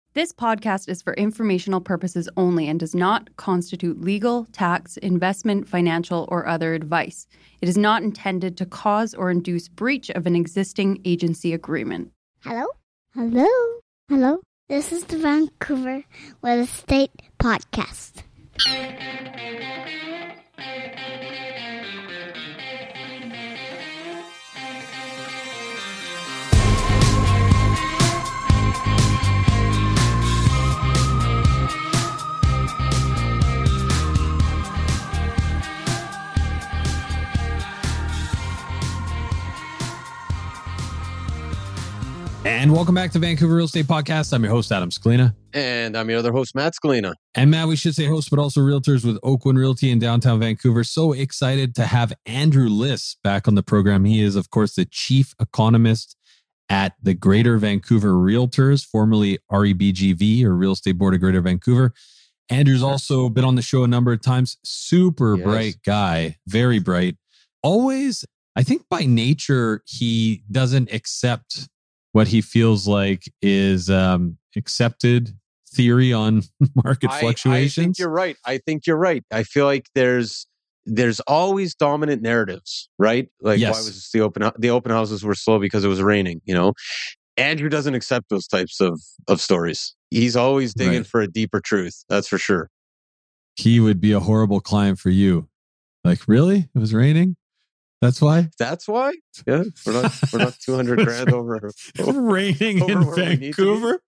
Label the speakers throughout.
Speaker 1: This podcast is for informational purposes only and does not constitute legal, tax, investment, financial, or other advice. It is not intended to cause or induce breach of an existing agency agreement.
Speaker 2: Hello? Hello? Hello? This is the Vancouver Real Estate Podcast.
Speaker 3: And welcome back to Vancouver Real Estate Podcast. I'm your host, Adam Scalina.
Speaker 4: And I'm your other host, Matt Scalina.
Speaker 3: And Matt, we should say host, but also realtors with Oakwood Realty in downtown Vancouver. So excited to have Andrew Liss back on the program. He is, of course, the chief economist at the Greater Vancouver Realtors, formerly REBGV, or Real Estate Board of Greater Vancouver. Andrew's also been on the show a number of times. Super bright guy, very bright. Always, I think by nature, he doesn't accept what he feels like is accepted theory on market fluctuations.
Speaker 4: I think you're right. I feel like there's always dominant narratives, right? Like,
Speaker 3: yes.
Speaker 4: Why was the open houses were slow because it was raining? You know, Andrew doesn't accept those types of stories. He's always digging for a deeper truth. That's for sure.
Speaker 3: He would be a horrible client for you. Like, really? It was raining? That's why?
Speaker 4: That's why? Yeah. We're not 200 grand over
Speaker 3: raining in Vancouver.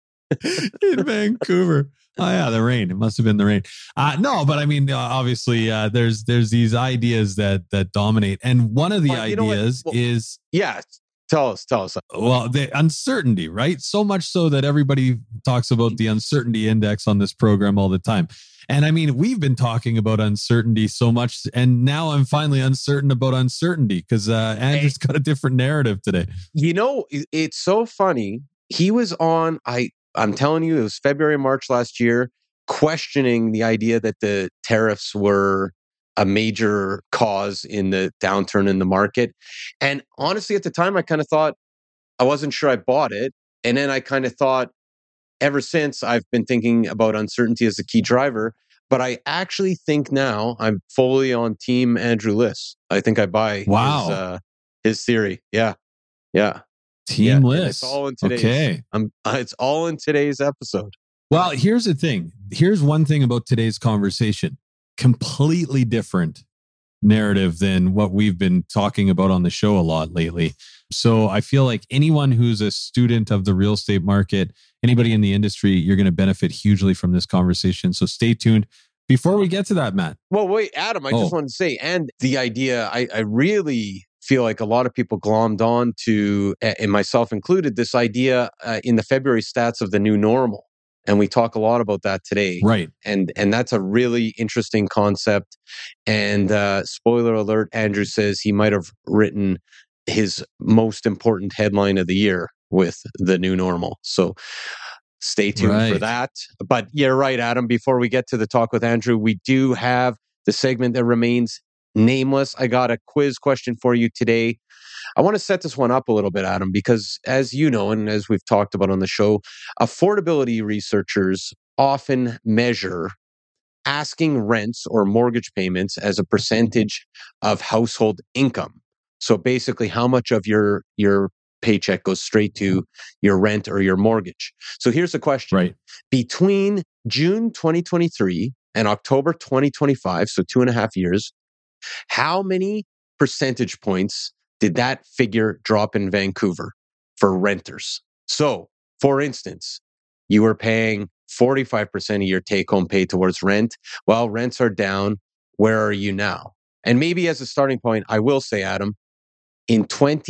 Speaker 3: In Vancouver. Oh yeah, the rain. It must have been the rain. No, but I mean, obviously, there's these ideas that dominate, and one of the ideas is
Speaker 4: Tell us.
Speaker 3: Well, the uncertainty, right? So much so that everybody talks about the uncertainty index on this program all the time. And I mean, we've been talking about uncertainty so much, and now I'm finally uncertain about uncertainty because Andrew's got a different narrative today.
Speaker 4: You know, it's so funny. He was on, I'm telling you, it was February, March last year, questioning the idea that the tariffs were a major cause in the downturn in the market. And honestly, at the time, I kind of thought, I wasn't sure I bought it. And then I kind of thought, ever since, I've been thinking about uncertainty as a key driver. But I actually think now I'm fully on team Andrew Liss. I think I buy his theory. Yeah.
Speaker 3: Team Liss.
Speaker 4: It's all in today's, it's all in today's episode.
Speaker 3: Well, here's the thing. Here's one thing about today's conversation. Completely different narrative than what we've been talking about on the show a lot lately. So I feel like anyone who's a student of the real estate market, anybody in the industry, you're going to benefit hugely from this conversation. So stay tuned. Before we get to that, Matt.
Speaker 4: Well, wait, Adam, I just wanted to say, and the idea, I really feel like a lot of people glommed on to, and myself included, this idea in the February stats of the new normal. And we talk a lot about that today.
Speaker 3: Right.
Speaker 4: And that's a really interesting concept. And spoiler alert, Andrew says he might have written his most important headline of the year with the new normal. So stay tuned for that. But you're right, Adam. Before we get to the talk with Andrew, we do have the segment that remains nameless. I got a quiz question for you today. I want to set this one up a little bit, Adam, because as you know, and as we've talked about on the show, affordability researchers often measure asking rents or mortgage payments as a percentage of household income. So basically, how much of your paycheck goes straight to your rent or your mortgage. So here's the question.
Speaker 3: Right.
Speaker 4: Between June 2023 and October 2025, so 2.5 years, how many percentage points did that figure drop in Vancouver for renters? So, for instance, you were paying 45% of your take-home pay towards rent. Well, rents are down. Where are you now? And maybe as a starting point, I will say, Adam, in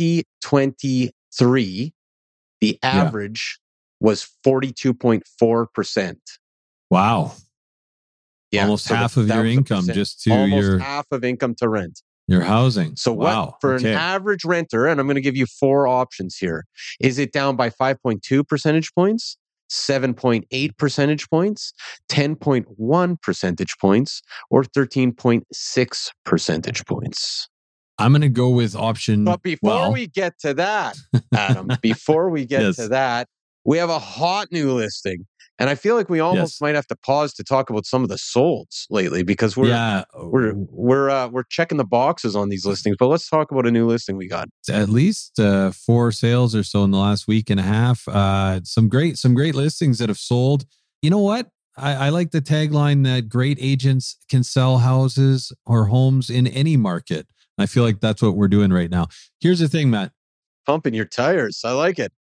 Speaker 4: 2023, the average was 42.4%.
Speaker 3: Wow.
Speaker 4: Yeah,
Speaker 3: almost half of your income just to
Speaker 4: almost half of income to rent.
Speaker 3: Your housing.
Speaker 4: So what for an average renter, and I'm going to give you 4 options here. Is it down by 5.2 percentage points, 7.8 percentage points, 10.1 percentage points, or 13.6 percentage points?
Speaker 3: I'm going to go with option.
Speaker 4: But before we get to that, Adam, before we get to that, we have a hot new listing. And I feel like we almost might have to pause to talk about some of the solds lately because we're checking the boxes on these listings. But let's talk about a new listing we got.
Speaker 3: At least 4 sales or so in the last week and a half. Some great listings that have sold. You know what? I like the tagline that great agents can sell houses or homes in any market. I feel like that's what we're doing right now. Here's the thing, Matt.
Speaker 4: Pumping your tires. I like it.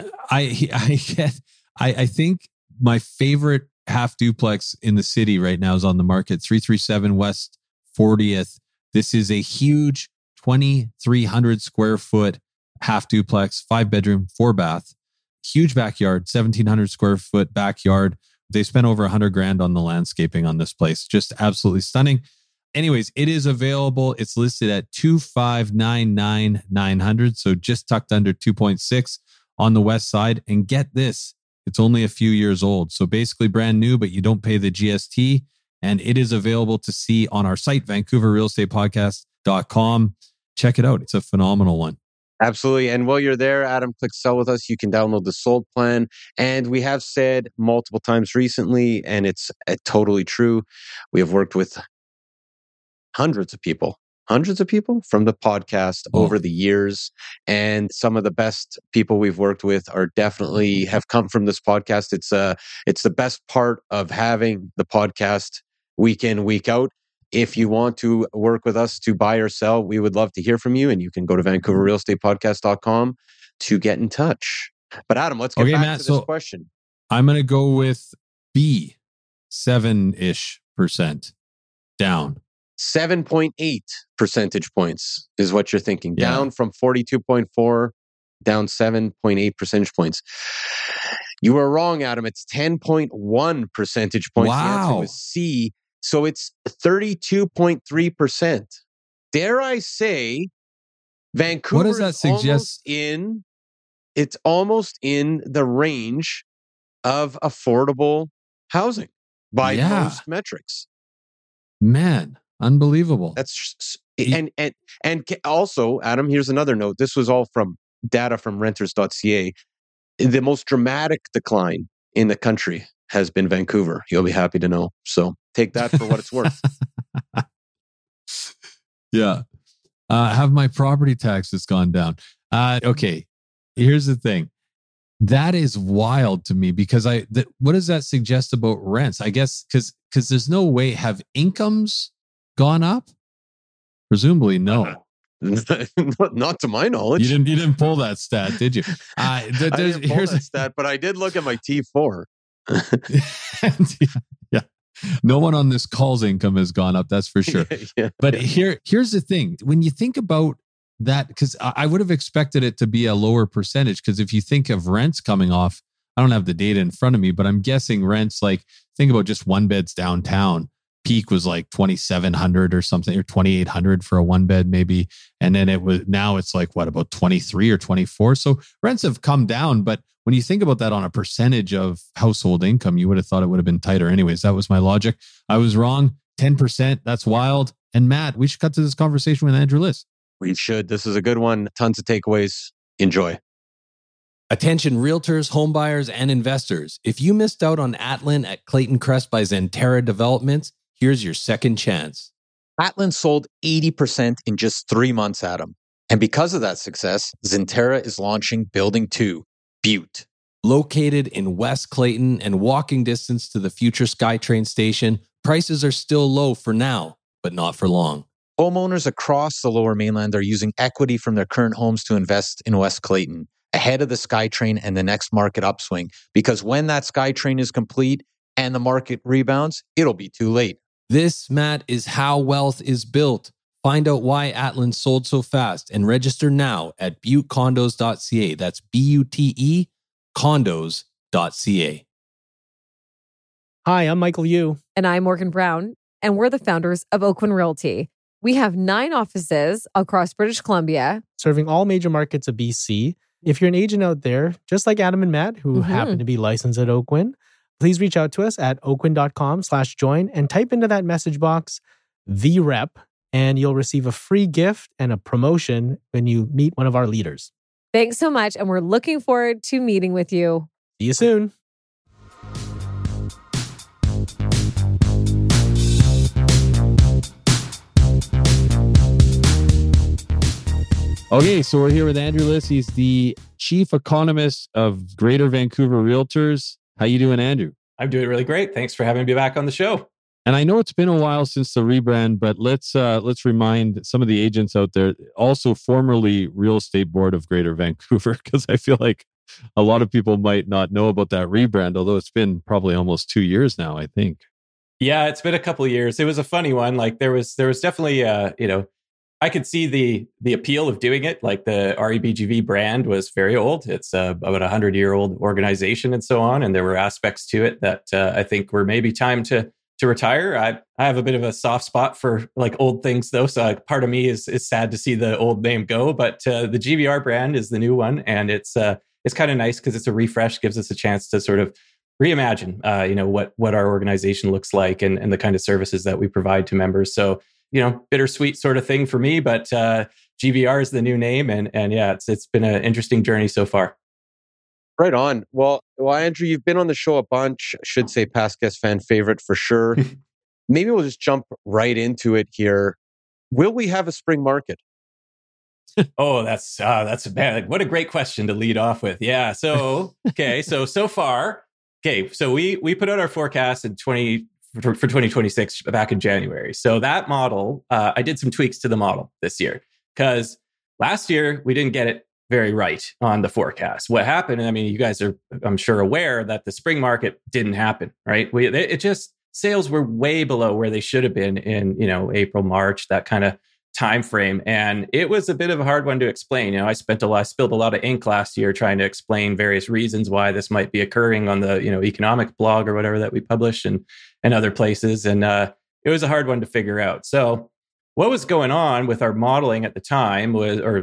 Speaker 3: I think my favorite half duplex in the city right now is on the market, 337 West 40th. This is a huge 2,300 square foot half duplex, 5-bedroom, 4-bath, huge backyard, 1,700 square foot backyard. They spent over $100,000 on the landscaping on this place. Just absolutely stunning. Anyways, it is available. It's listed at $259,900. So just tucked under 2.6 on the west side. And get this, it's only a few years old. So basically brand new, but you don't pay the GST. And it is available to see on our site, VancouverRealEstatePodcast.com. Check it out. It's a phenomenal one.
Speaker 4: Absolutely. And while you're there, Adam, click sell with us. You can download the sold plan. And we have said multiple times recently, and it's totally true. We have worked with hundreds of people from the podcast over the years. And some of the best people we've worked with are definitely have come from this podcast. It's the best part of having the podcast week in, week out. If you want to work with us to buy or sell, we would love to hear from you. And you can go to VancouverRealEstatePodcast.com to get in touch. But Adam, let's get back to this question.
Speaker 3: I'm going to go with B, 7-ish% down.
Speaker 4: 7.8 percentage points is what you're thinking. Yeah. Down from 42.4, down 7.8 percentage points. You were wrong, Adam. It's 10.1 percentage points.
Speaker 3: Wow.
Speaker 4: The answer was C. So it's 32.3%. Dare I say, Vancouver,
Speaker 3: what does that suggest?
Speaker 4: It's almost in the range of affordable housing by most metrics.
Speaker 3: Man, unbelievable.
Speaker 4: That's and also, Adam, here's another note. This was all from data from renters.ca. The most dramatic decline in the country has been Vancouver. You'll be happy to know. So take that for what it's worth.
Speaker 3: Yeah. Have my property taxes gone down? Okay. Here's the thing. That is wild to me because what does that suggest about rents? I guess because there's no way. Have incomes gone up? Presumably, no.
Speaker 4: Not to my knowledge.
Speaker 3: You didn't pull that stat, did you?
Speaker 4: I didn't pull that stat, but I did look at my T4.
Speaker 3: Yeah. No one on this call's income has gone up, that's for sure. But here's the thing. When you think about that, because I would have expected it to be a lower percentage, because if you think of rents coming off, I don't have the data in front of me, but I'm guessing rents, like think about just one beds downtown. Peak was like 2,700 or something, or 2,800 for a one bed maybe. And then now it's like what, about 23 or 24. So rents have come down, but when you think about that on a percentage of household income, you would have thought it would have been tighter. Anyways, that was my logic. I was wrong. 10%. That's wild. And Matt, we should cut to this conversation with Andrew Liss.
Speaker 4: We should. This is a good one. Tons of takeaways. Enjoy.
Speaker 5: Attention realtors, homebuyers, and investors. If you missed out on Atlin at Clayton Crest by Zentera Developments, here's your second chance.
Speaker 6: Atlin sold 80% in just 3 months, Adam. And because of that success, Zentera is launching Building 2, Butte.
Speaker 5: Located in West Clayton and walking distance to the future SkyTrain station, prices are still low for now, but not for long.
Speaker 6: Homeowners across the Lower Mainland are using equity from their current homes to invest in West Clayton, ahead of the SkyTrain and the next market upswing. Because when that SkyTrain is complete and the market rebounds, it'll be too late.
Speaker 5: This, Matt, is how wealth is built. Find out why Atlin sold so fast and register now at buttecondos.ca. That's BUTE condos.ca.
Speaker 7: Hi, I'm Michael Yu.
Speaker 8: And I'm Morgan Brown, and we're the founders of Oakwyn Realty. We have 9 offices across British Columbia,
Speaker 7: serving all major markets of BC. If you're an agent out there, just like Adam and Matt, who happen to be licensed at Oakwyn, please reach out to us at oakwyn.com/join and type into that message box, the rep, and you'll receive a free gift and a promotion when you meet one of our leaders.
Speaker 8: Thanks so much, and we're looking forward to meeting with you.
Speaker 7: See you soon.
Speaker 3: Okay, so we're here with Andrew Liss. He's the chief economist of Greater Vancouver Realtors. How you doing, Andrew?
Speaker 9: I'm doing really great. Thanks for having me back on the show.
Speaker 3: And I know it's been a while since the rebrand, but let's remind some of the agents out there, also formerly Real Estate Board of Greater Vancouver, because I feel like a lot of people might not know about that rebrand, although it's been probably almost 2 years now, I think.
Speaker 9: Yeah, it's been a couple of years. It was a funny one. Like there was definitely I could see the appeal of doing it. Like the REBGV brand was very old. It's about 100-year-old organization and so on. And there were aspects to it that I think were maybe time to retire. I have a bit of a soft spot for like old things though. So part of me is sad to see the old name go, but the GVR brand is the new one. And it's kind of nice because it's a refresh, gives us a chance to sort of reimagine, what our organization looks like and the kind of services that we provide to members. So, bittersweet sort of thing for me, but GVR is the new name. And yeah, it's been an interesting journey so far.
Speaker 4: Right on. Well, Andrew, you've been on the show a bunch. Should say past guest fan favorite for sure. Maybe we'll just jump right into it here. Will we have a spring market?
Speaker 9: Oh, that's bad. Like, what a great question to lead off with. Yeah. So, okay. So far, okay. So we put out our forecast for 2026 back in January. So that model, I did some tweaks to the model this year because last year we didn't get it very right on the forecast. What happened? I mean, you guys are, I'm sure, aware that the spring market didn't happen, right? Sales were way below where they should have been in, April, March, that kind of time frame. And it was a bit of a hard one to explain. I spilled a lot of ink last year trying to explain various reasons why this might be occurring on the, economic blog or whatever that we publish and other places. And it was a hard one to figure out. So what was going on with our modeling at the time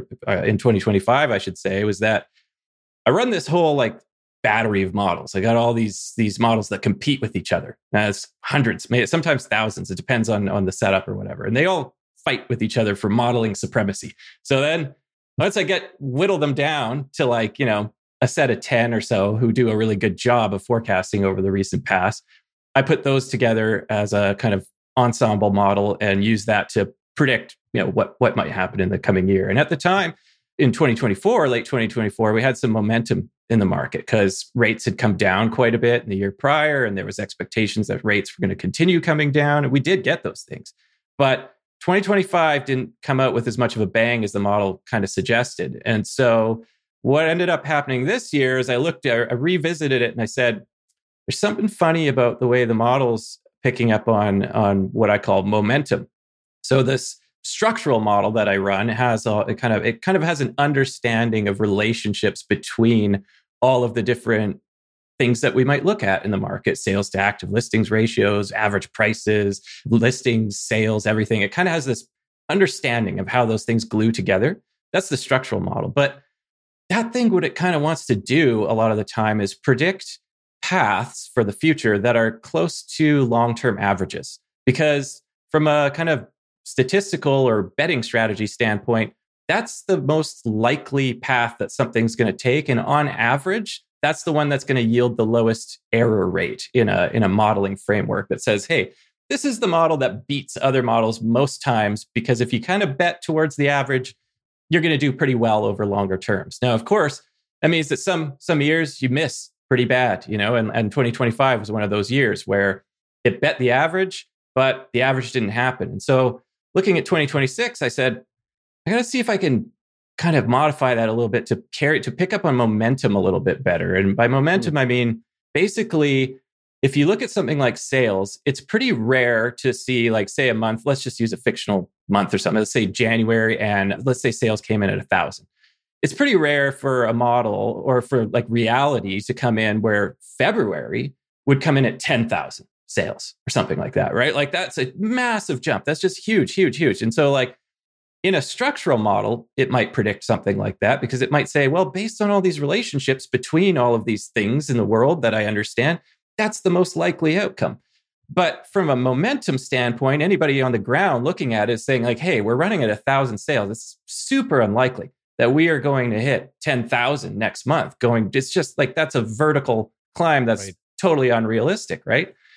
Speaker 9: in 2025, I should say, was that I run this whole like battery of models. I got all these models that compete with each other. Now, it's hundreds, sometimes thousands. It depends on the setup or whatever. And they all fight with each other for modeling supremacy. So then once I whittle them down to like, a set of 10 or so who do a really good job of forecasting over the recent past, I put those together as a kind of ensemble model and use that to predict, what might happen in the coming year. And at the time in late 2024, we had some momentum in the market because rates had come down quite a bit in the year prior. And there was expectations that rates were going to continue coming down. And we did get those things. But 2025 didn't come out with as much of a bang as the model kind of suggested. And so what ended up happening this year is I revisited it and I said, there's something funny about the way the model's picking up on what I call momentum. So this structural model that I run has it kind of has an understanding of relationships between all of the different things that we might look at in the market: sales to active listings ratios, average prices, listings, sales, everything. It kind of has this understanding of how those things glue together. That's the structural model. But that thing, what it kind of wants to do a lot of the time is predict paths for the future that are close to long-term averages. Because from a kind of statistical or betting strategy standpoint, that's the most likely path that something's going to take. And on average, that's the one that's going to yield the lowest error rate in a modeling framework that says, hey, this is the model that beats other models most times, because if you kind of bet towards the average, you're going to do pretty well over longer terms. Now, of course, that means that some years you miss pretty bad, and 2025 was one of those years where it bet the average, but the average didn't happen. And so looking at 2026, I said, I got to see if I can kind of modify that a little bit to pick up on momentum a little bit better. And by momentum, I mean, basically, if you look at something like sales, it's pretty rare to see, like, say a month, let's just use a fictional month or something. Let's say January, and let's say sales came in at 1,000. It's pretty rare for a model or for like reality to come in where February would come in at 10,000 sales or something like that, right? Like that's a massive jump. That's just huge, huge, huge. And so like in a structural model, it might predict something like that because it might say, well, based on all these relationships between all of these things in the world that I understand, that's the most likely outcome. But from a momentum standpoint, anybody on the ground looking at it is saying like, hey, we're running at 1,000 sales. It's super unlikely that we are going to hit 10,000 next month. It's just like, that's a vertical climb that's totally unrealistic, right?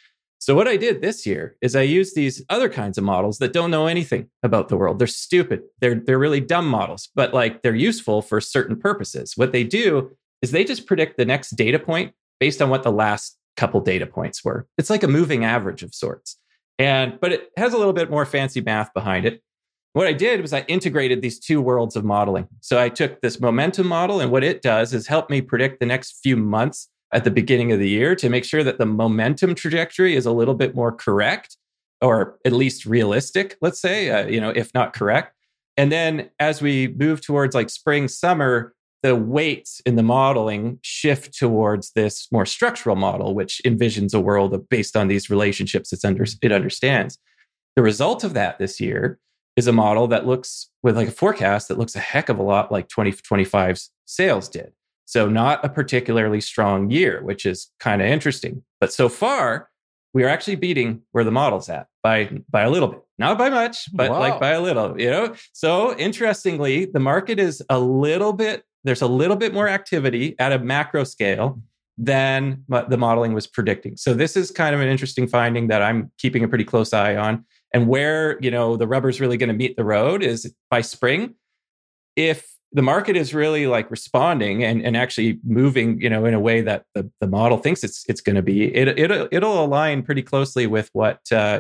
Speaker 9: So what I did this year is I used these other kinds of models that don't know anything about the world. They're stupid. They're really dumb models, but like they're useful for certain purposes. What they do is they just predict the next data point based on what the last couple data points were. It's like a moving average of sorts. But it has a little bit more fancy math behind it. What I did was I integrated these two worlds of modeling. So I took this momentum model, and what it does is help me predict the next few months at the beginning of the year to make sure that the momentum trajectory is a little bit more correct, or at least realistic, let's say, if not correct. And then as we move towards like spring, summer, the weights in the modeling shift towards this more structural model, which envisions a world based on these relationships it understands. The result of that this year is a model that looks with like a forecast that looks a heck of a lot like 2025's sales did. So not a particularly strong year, which is kind of interesting. But so far, we are actually beating where the model's at by a little bit. Not by much, but like by a little, So interestingly, the market is there's a little bit more activity at a macro scale than the modeling was predicting. So this is kind of an interesting finding that I'm keeping a pretty close eye on. And where, the rubber's really going to meet the road is by spring. If the market is really like responding and actually moving, in a way that the model thinks it's going to be, it'll align pretty closely with what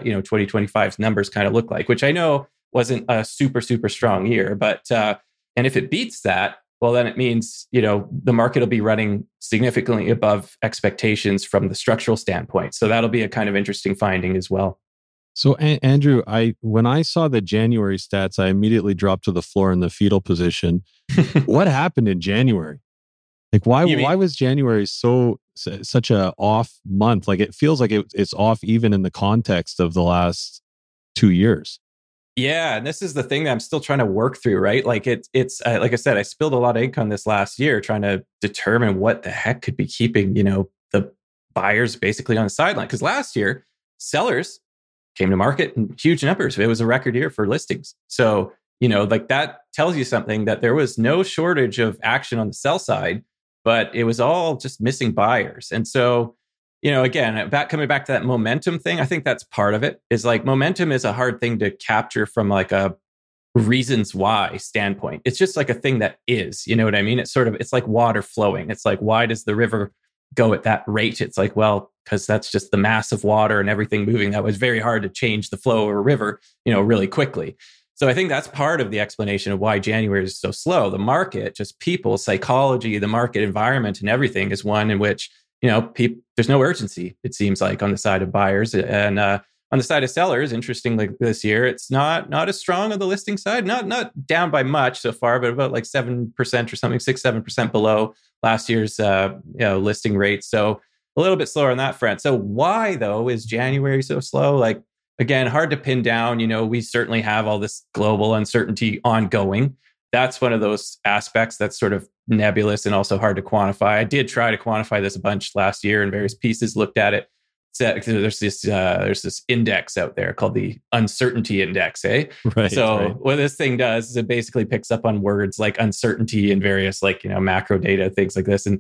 Speaker 9: 2025's numbers kind of look like, which I know wasn't a super, super strong year. But and if it beats that, well, then it means, the market will be running significantly above expectations from the structural standpoint. So that'll be a kind of interesting finding as well.
Speaker 3: So, Andrew, when I saw the January stats, I immediately dropped to the floor in the fetal position. What happened in January? Like, why was January such a off month? Like, it feels like it's off even in the context of the last 2 years.
Speaker 9: Yeah, and this is the thing that I'm still trying to work through, right? Like it's like I said, I spilled a lot of ink on this last year trying to determine what the heck could be keeping, the buyers basically on the sideline. Because last year, sellers came to market in huge numbers. It was a record year for listings. So, like that tells you something, that there was no shortage of action on the sell side, but it was all just missing buyers. And so, again, coming back to that momentum thing, I think that's part of it. Is like momentum is a hard thing to capture from like a reasons why standpoint. It's just like a thing that is, you know what I mean? It's like water flowing. It's like, why does the river go at that rate? It's like, well, because that's just the mass of water and everything moving. That was very hard to change the flow of a river, really quickly. So I think that's part of the explanation of why January is so slow. The market, just people, psychology, the market environment and everything is one in which, there's no urgency, it seems like, on the side of buyers. And on the side of sellers, interestingly, this year, it's not as strong on the listing side, not down by much so far, but about like 7% or something, 6-7% below last year's listing rate. So a little bit slower on that front. So why, though, is January so slow? Like, again, hard to pin down. We certainly have all this global uncertainty ongoing. That's one of those aspects that's sort of nebulous and also hard to quantify. I did try to quantify this a bunch last year in various pieces, looked at it. There's this index out there called the uncertainty index, eh?
Speaker 3: Right.
Speaker 9: So
Speaker 3: right.
Speaker 9: what this thing does is it basically picks up on words like uncertainty and various macro data, things like this. And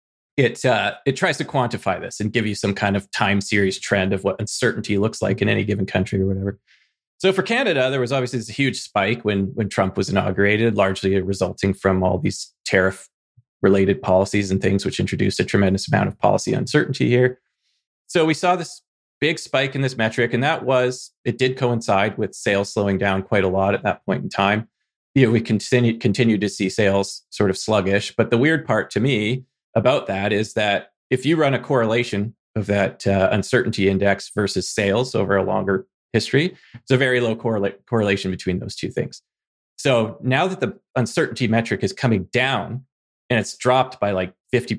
Speaker 9: it tries to quantify this and give you some kind of time series trend of what uncertainty looks like in any given country or whatever. So for Canada, there was obviously this huge spike when Trump was inaugurated, largely resulting from all these tariff-related policies and things, which introduced a tremendous amount of policy uncertainty here. So we saw this big spike in this metric, and it did coincide with sales slowing down quite a lot at that point in time. We continued to see sales sort of sluggish. But the weird part to me about that is that if you run a correlation of that uncertainty index versus sales over a longer history, it's a very low correlation between those two things. So now that the uncertainty metric is coming down and it's dropped by like 50%,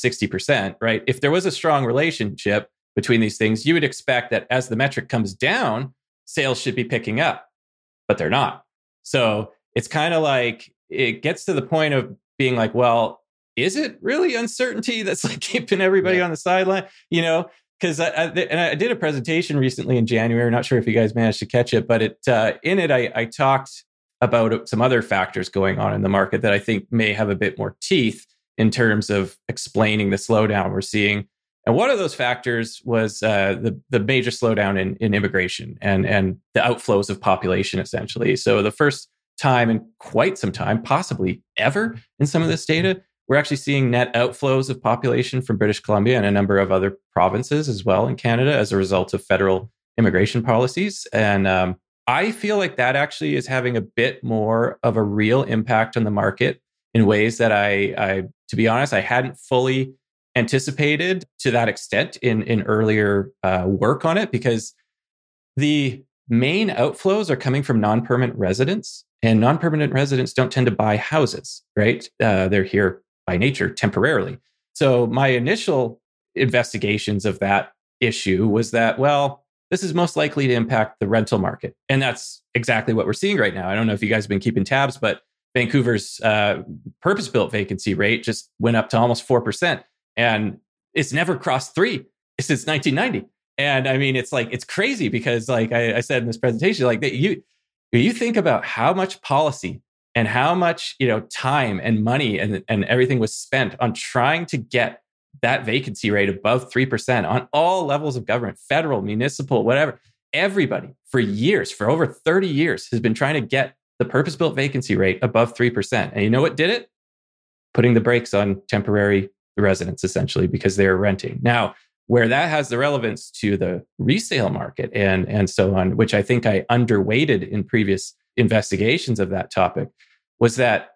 Speaker 9: 60%, right? If there was a strong relationship between these things, you would expect that as the metric comes down, sales should be picking up, but they're not. So it's kind of like it gets to the point of being like, well, is it really uncertainty that's like keeping everybody on the sideline? Because I did a presentation recently in January. Not sure if you guys managed to catch it, but in it I talked about some other factors going on in the market that I think may have a bit more teeth in terms of explaining the slowdown we're seeing. And one of those factors was the major slowdown in immigration and the outflows of population, essentially. So the first time in quite some time, possibly ever, in some of this data, we're actually seeing net outflows of population from British Columbia and a number of other provinces as well in Canada as a result of federal immigration policies. And I feel like that actually is having a bit more of a real impact on the market in ways that I to be honest, I hadn't fully anticipated to that extent in earlier work on it, because the main outflows are coming from non-permanent residents, and non-permanent residents don't tend to buy houses, right? They're here by nature temporarily. So my initial investigations of that issue was that, well, this is most likely to impact the rental market. And that's exactly what we're seeing right now. I don't know if you guys have been keeping tabs, but Vancouver's purpose-built vacancy rate just went up to almost 4%. And it's never crossed 3 since 1990. And I mean, it's crazy because like I said in this presentation, like you think about how much policy and how much, time and money and everything was spent on trying to get that vacancy rate above 3% on all levels of government, federal, municipal, whatever. Everybody for years, for over 30 years, has been trying to get the purpose-built vacancy rate above 3%. And you know what did it? Putting the brakes on temporary residents, essentially, because they're renting. Now, where that has the relevance to the resale market and so on, which I think I underweighted in previous investigations of that topic, was that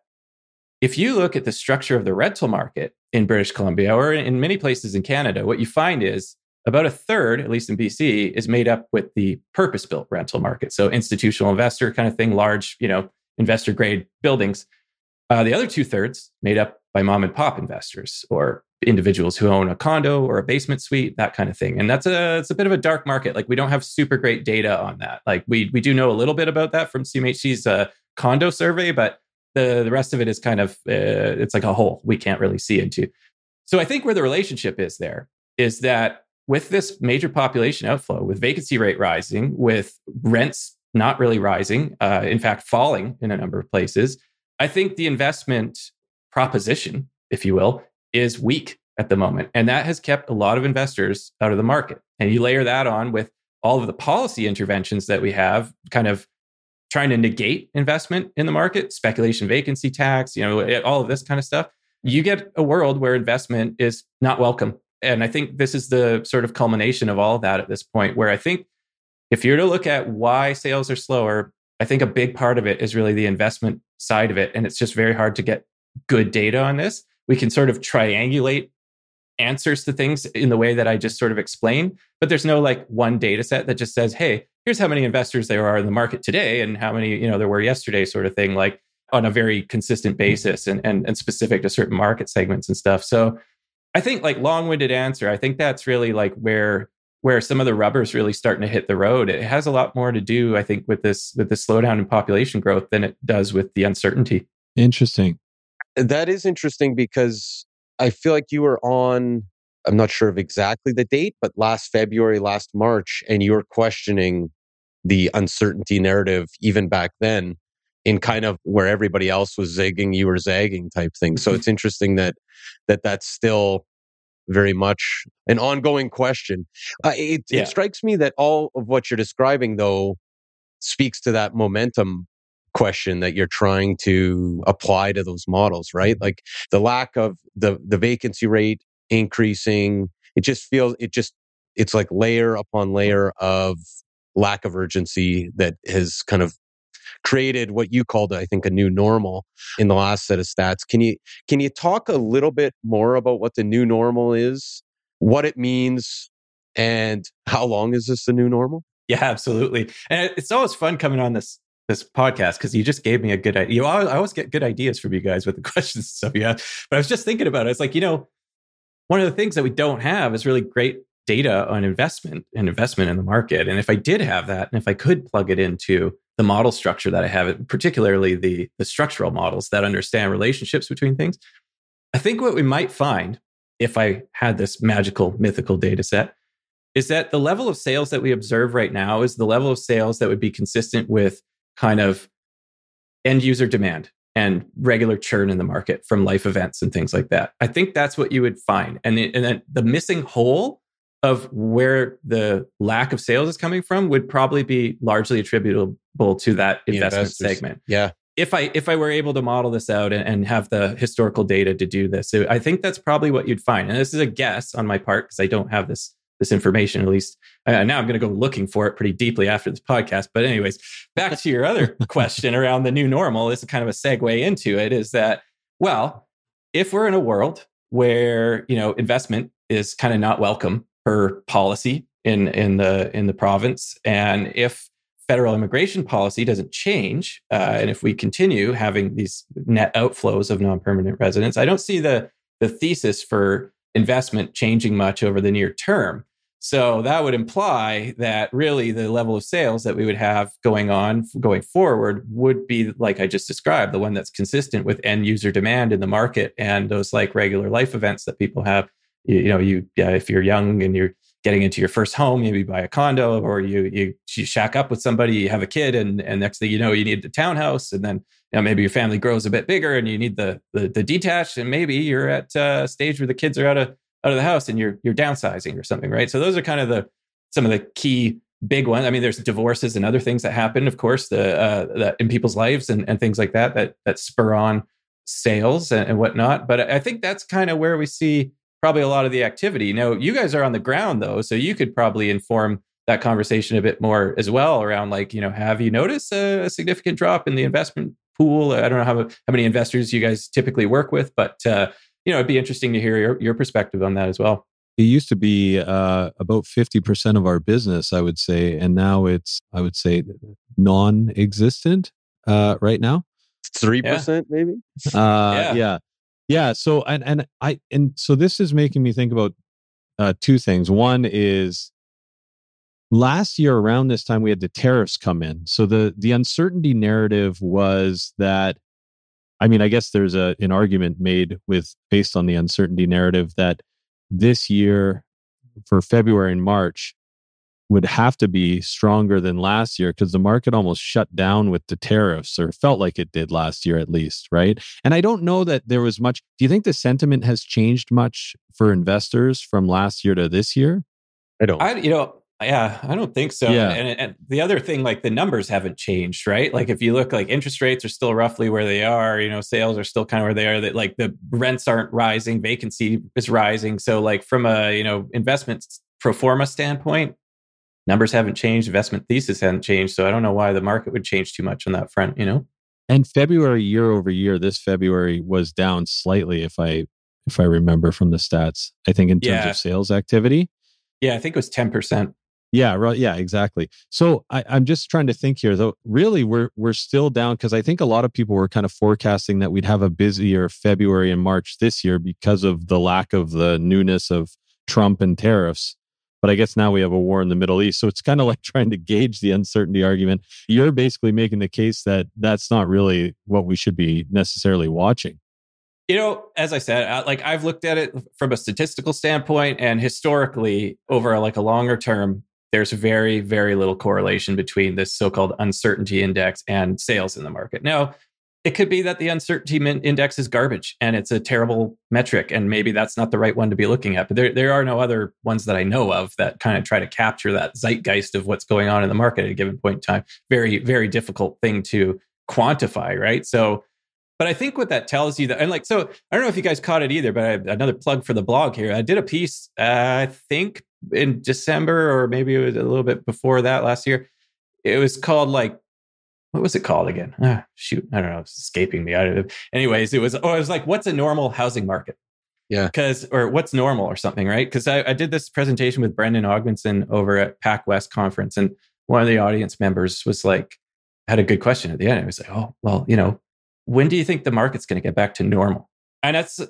Speaker 9: if you look at the structure of the rental market in British Columbia or in many places in Canada, what you find is about a third, at least in BC, is made up with the purpose-built rental market. So institutional investor kind of thing, large, investor grade buildings. The other 2/3 made up by mom and pop investors or individuals who own a condo or a basement suite, that kind of thing. And it's a bit of a dark market. Like we don't have super great data on that. Like we do know a little bit about that from CMHC's condo survey, but the rest of it is kind of, it's like a hole we can't really see into. So I think where the relationship is there is that with this major population outflow, with vacancy rate rising, with rents not really rising, in fact, falling in a number of places, I think the investment proposition, if you will, is weak at the moment. And that has kept a lot of investors out of the market. And you layer that on with all of the policy interventions that we have kind of trying to negate investment in the market, speculation vacancy tax, all of this kind of stuff. You get a world where investment is not welcome. And I think this is the sort of culmination of all of that at this point, where I think if you're to look at why sales are slower, I think a big part of it is really the investment side of it. And it's just very hard to get good data on this. We can sort of triangulate answers to things in the way that I just sort of explained, but there's no like one data set that just says, hey, here's how many investors there are in the market today and how many, there were yesterday sort of thing, like on a very consistent basis and specific to certain market segments and stuff. So I think like long-winded answer, I think that's really like where some of the rubber's really starting to hit the road. It has a lot more to do, I think, with this slowdown in population growth than it does with the uncertainty.
Speaker 3: Interesting.
Speaker 4: That is interesting because I feel like you were on, I'm not sure of exactly the date, but last February, last March, and you were questioning the uncertainty narrative even back then in kind of where everybody else was zigging, you were zagging type thing. So it's interesting that's still very much an ongoing question. It strikes me that all of what you're describing, though, speaks to that momentum question that you're trying to apply to those models, right? Like the lack of the vacancy rate increasing, it's like layer upon layer of lack of urgency that has kind of created what you called, I think, a new normal in the last set of stats. Can you talk a little bit more about what the new normal is, what it means, and how long is this the new normal?
Speaker 9: Yeah, absolutely. And it's always fun coming on this podcast because you just gave me a good idea. I always get good ideas from you guys with the questions and stuff you have. But I was just thinking about it. It's like, one of the things that we don't have is really great data on investment in the market. And if I did have that, and if I could plug it into the model structure that I have, particularly the structural models that understand relationships between things, I think what we might find if I had this magical, mythical data set is that the level of sales that we observe right now is the level of sales that would be consistent with kind of end user demand. and regular churn in the market from life events and things like that. I think that's what you would find. And then the missing hole of where the lack of sales is coming from would probably be largely attributable to that investment segment.
Speaker 4: Yeah.
Speaker 9: If I were able to model this out and have the historical data to do this, I think that's probably what you'd find. And this is a guess on my part because I don't have this information, at least. Now I'm going to go looking for it pretty deeply after this podcast. But anyways, back to your other question around the new normal. This is kind of a segue into it, is that, well, if we're in a world where, investment is kind of not welcome per policy in the province, and if federal immigration policy doesn't change, and if we continue having these net outflows of non-permanent residents, I don't see the thesis for investment changing much over the near term. So that would imply that really the level of sales that we would have going forward would be, like I just described, the one that's consistent with end user demand in the market and those like regular life events that people have. If you're young and you're getting into your first home, maybe buy a condo, or you shack up with somebody, you have a kid, and next thing you know, you need the townhouse, and then maybe your family grows a bit bigger and you need the detached, and maybe you're at a stage where the kids are out of the house and you're downsizing or something, right? So those are kind of some of the key big ones. I mean, there's divorces and other things that happen, of course, that in people's lives and things like that spur on sales and whatnot. But I think that's kind of where we see probably a lot of the activity. Now, you guys are on the ground though, so you could probably inform that conversation a bit more as well around have you noticed a significant drop in the investment pool? I don't know how many investors you guys typically work with, but it'd be interesting to hear your perspective on that as well.
Speaker 3: It used to be about 50% of our business, I would say, and now it's, I would say, non-existent right now.
Speaker 4: 3% maybe.
Speaker 3: Yeah. So so this is making me think about two things. One is last year around this time we had the tariffs come in. So the uncertainty narrative was that, I mean, I guess there's an argument made based on the uncertainty narrative that this year for February and March would have to be stronger than last year because the market almost shut down with the tariffs, or felt like it did last year at least, right? And I don't know that there was much. Do you think the sentiment has changed much for investors from last year to this year?
Speaker 4: I don't
Speaker 9: think so.
Speaker 3: Yeah.
Speaker 9: And the other thing, like the numbers haven't changed, right? Like if you look, like interest rates are still roughly where they are, sales are still kind of where they are, that like the rents aren't rising, vacancy is rising. So like from a, investment pro forma standpoint, numbers haven't changed, investment thesis hasn't changed. So I don't know why the market would change too much on that front,
Speaker 3: And February year over year, this February was down slightly if I remember from the stats, I think in terms of sales activity.
Speaker 9: Yeah, I think it was 10%.
Speaker 3: Yeah, right. Yeah, exactly. So I'm just trying to think here, though. Really, we're still down because I think a lot of people were kind of forecasting that we'd have a busier February and March this year because of the lack of the newness of Trump and tariffs. But I guess now we have a war in the Middle East. So it's kind of like trying to gauge the uncertainty argument. You're basically making the case that that's not really what we should be necessarily watching.
Speaker 9: As I said, I've looked at it from a statistical standpoint, and historically over a longer term, there's very, very little correlation between this so-called uncertainty index and sales in the market. Now, it could be that the uncertainty index is garbage and it's a terrible metric, and maybe that's not the right one to be looking at. But there are no other ones that I know of that kind of try to capture that zeitgeist of what's going on in the market at a given point in time. Very, very difficult thing to quantify, right? So, but I think what that tells you that, and so I don't know if you guys caught it either, but I have another plug for the blog here. I did a piece, I think in December, or maybe it was a little bit before that last year. It was called what was it called again? Shoot, I don't know. It's escaping me. Anyways, it was like, what's a normal housing market?
Speaker 4: Yeah.
Speaker 9: Or what's normal or something, right? Because I did this presentation with Brendan Ogmanson over at PacWest conference, and one of the audience members was like, had a good question at the end. It was like, oh, well, when do you think the market's going to get back to normal? And it's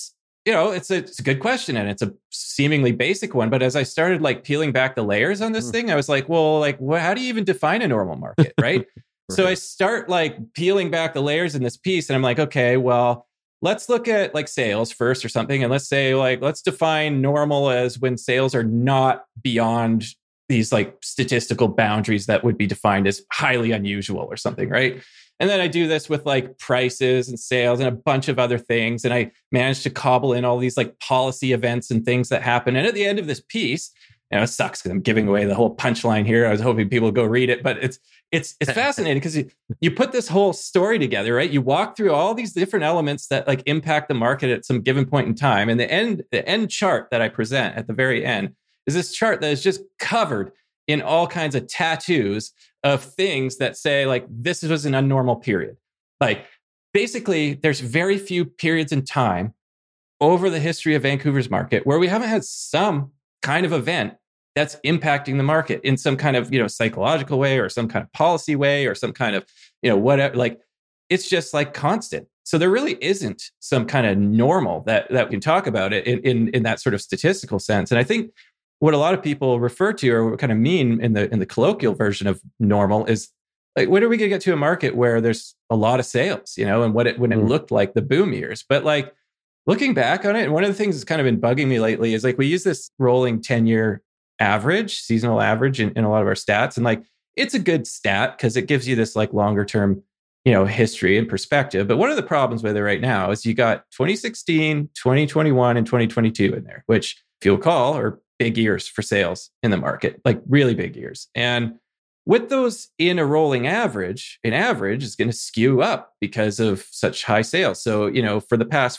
Speaker 9: a good question, and it's a seemingly basic one. But as I started peeling back the layers on this thing, I was like, well, how do you even define a normal market, right? Right. So I start peeling back the layers in this piece, and I'm like, okay, well, let's look at sales first or something, and let's say let's define normal as when sales are not beyond these statistical boundaries that would be defined as highly unusual or something, right? And then I do this with like prices and sales and a bunch of other things. And I managed to cobble in all these like policy events and things that happen. And at the end of this piece, it sucks because I'm giving away the whole punchline here. I was hoping people would go read it, but it's fascinating because you put this whole story together, right? You walk through all these different elements that like impact the market at some given point in time. And the end chart that I present at the very end is this chart that is just covered in all kinds of tattoos of things that say like, this was an abnormal period. Like basically there's very few periods in time over the history of Vancouver's market where we haven't had some kind of event that's impacting the market in some kind of, psychological way or some kind of policy way or some kind of, whatever. Like it's just like constant. So there really isn't some kind of normal that we can talk about it in that sort of statistical sense. And I think what a lot of people refer to or kind of mean in the colloquial version of normal is like, when are we going to get to a market where there's a lot of sales, and when it looked like the boom years, but like looking back on it, and one of the things that's kind of been bugging me lately is like we use this rolling 10-year average, seasonal average in a lot of our stats. And like, it's a good stat because it gives you this like longer term, history and perspective. But one of the problems with it right now is you got 2016, 2021, and 2022 in there, which if you'll recall are big years for sales in the market, like really big years. And with those in a rolling average, an average is going to skew up because of such high sales. So, for the past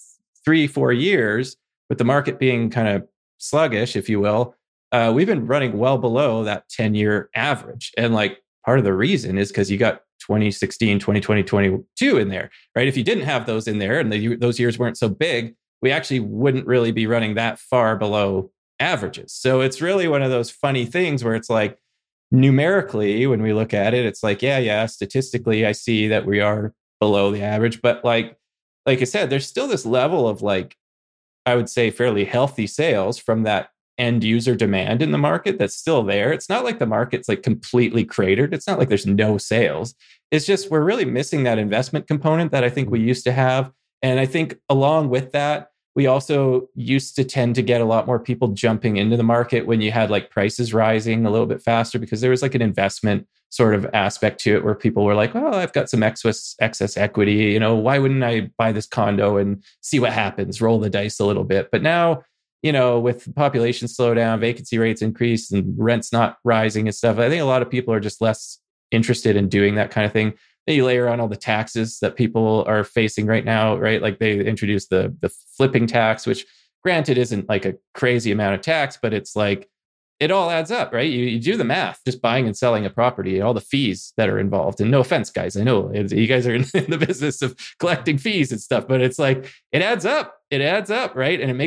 Speaker 9: 4 years, with the market being kind of sluggish, if you will, we've been running well below that 10-year average. And like part of the reason is because you got 2016, 2020, 2022 in there, right? If you didn't have those in there and those years weren't so big, we actually wouldn't really be running that far below averages. So it's really one of those funny things where it's like numerically, when we look at it, it's like, yeah, statistically, I see that we are below the average. But like I said, there's still this level of like, I would say fairly healthy sales from that end user demand in the market that's still there. It's not like the market's like completely cratered. It's not like there's no sales. It's just we're really missing that investment component that I think we used to have. And I think along with that, we also used to tend to get a lot more people jumping into the market when you had like prices rising a little bit faster because there was like an investment sort of aspect to it where people were like, well, I've got some excess equity. Why wouldn't I buy this condo and see what happens, roll the dice a little bit? But now, with population slowdown, vacancy rates increase and rents not rising and stuff, I think a lot of people are just less interested in doing that kind of thing. Then you layer on all the taxes that people are facing right now, right? Like they introduced the flipping tax, which granted isn't like a crazy amount of tax, but it's like, it all adds up, right? You do the math, just buying and selling a property, all the fees that are involved. And no offense, guys, I know you guys are in the business of collecting fees and stuff, but it's like, it adds up, right? And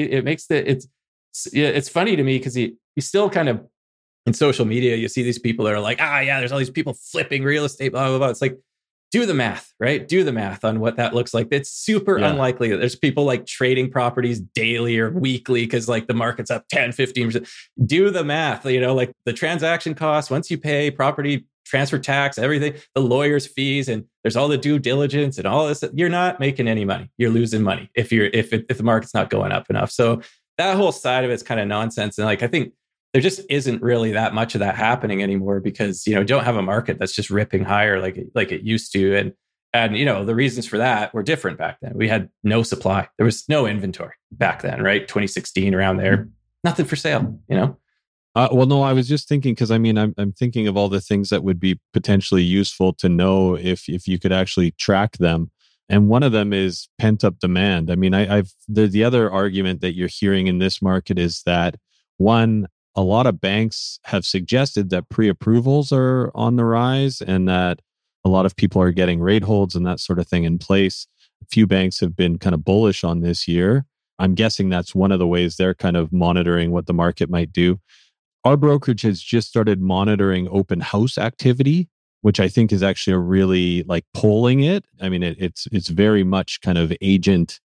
Speaker 9: it's funny to me because you still kind of, in social media, you see these people that are like, there's all these people flipping real estate, blah, blah, blah. It's like, do the math, right? Do the math on what that looks like. It's super unlikely that there's people like trading properties daily or weekly because like the market's up 10, 15%. Do the math, like the transaction costs, once you pay property transfer tax, everything, the lawyer's fees, and there's all the due diligence and all this, you're not making any money. You're losing money if the market's not going up enough. So that whole side of it's kind of nonsense. And like, I think there just isn't really that much of that happening anymore because, don't have a market that's just ripping higher like it used to. And the reasons for that were different back then. We had no supply. There was no inventory back then, right? 2016 around there, nothing for sale,
Speaker 3: Well, no, I was just thinking because I'm thinking of all the things that would be potentially useful to know if you could actually track them. And one of them is pent up demand. The other argument that you're hearing in this market is that one, a lot of banks have suggested that pre-approvals are on the rise and that a lot of people are getting rate holds and that sort of thing in place. A few banks have been kind of bullish on this year. I'm guessing that's one of the ways they're kind of monitoring what the market might do. Our brokerage has just started monitoring open house activity, which I think is actually a really like polling it. It's very much kind of agent.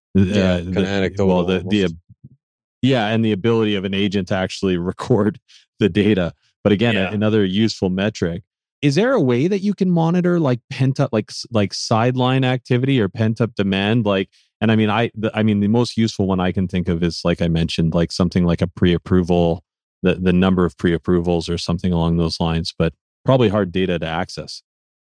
Speaker 3: And the ability of an agent to actually record the data. But again, another useful metric. Is there a way that you can monitor like pent up, like sideline activity or pent up demand? The most useful one I can think of is, like I mentioned, like something like a pre-approval, the number of pre-approvals or something along those lines, but probably hard data to access.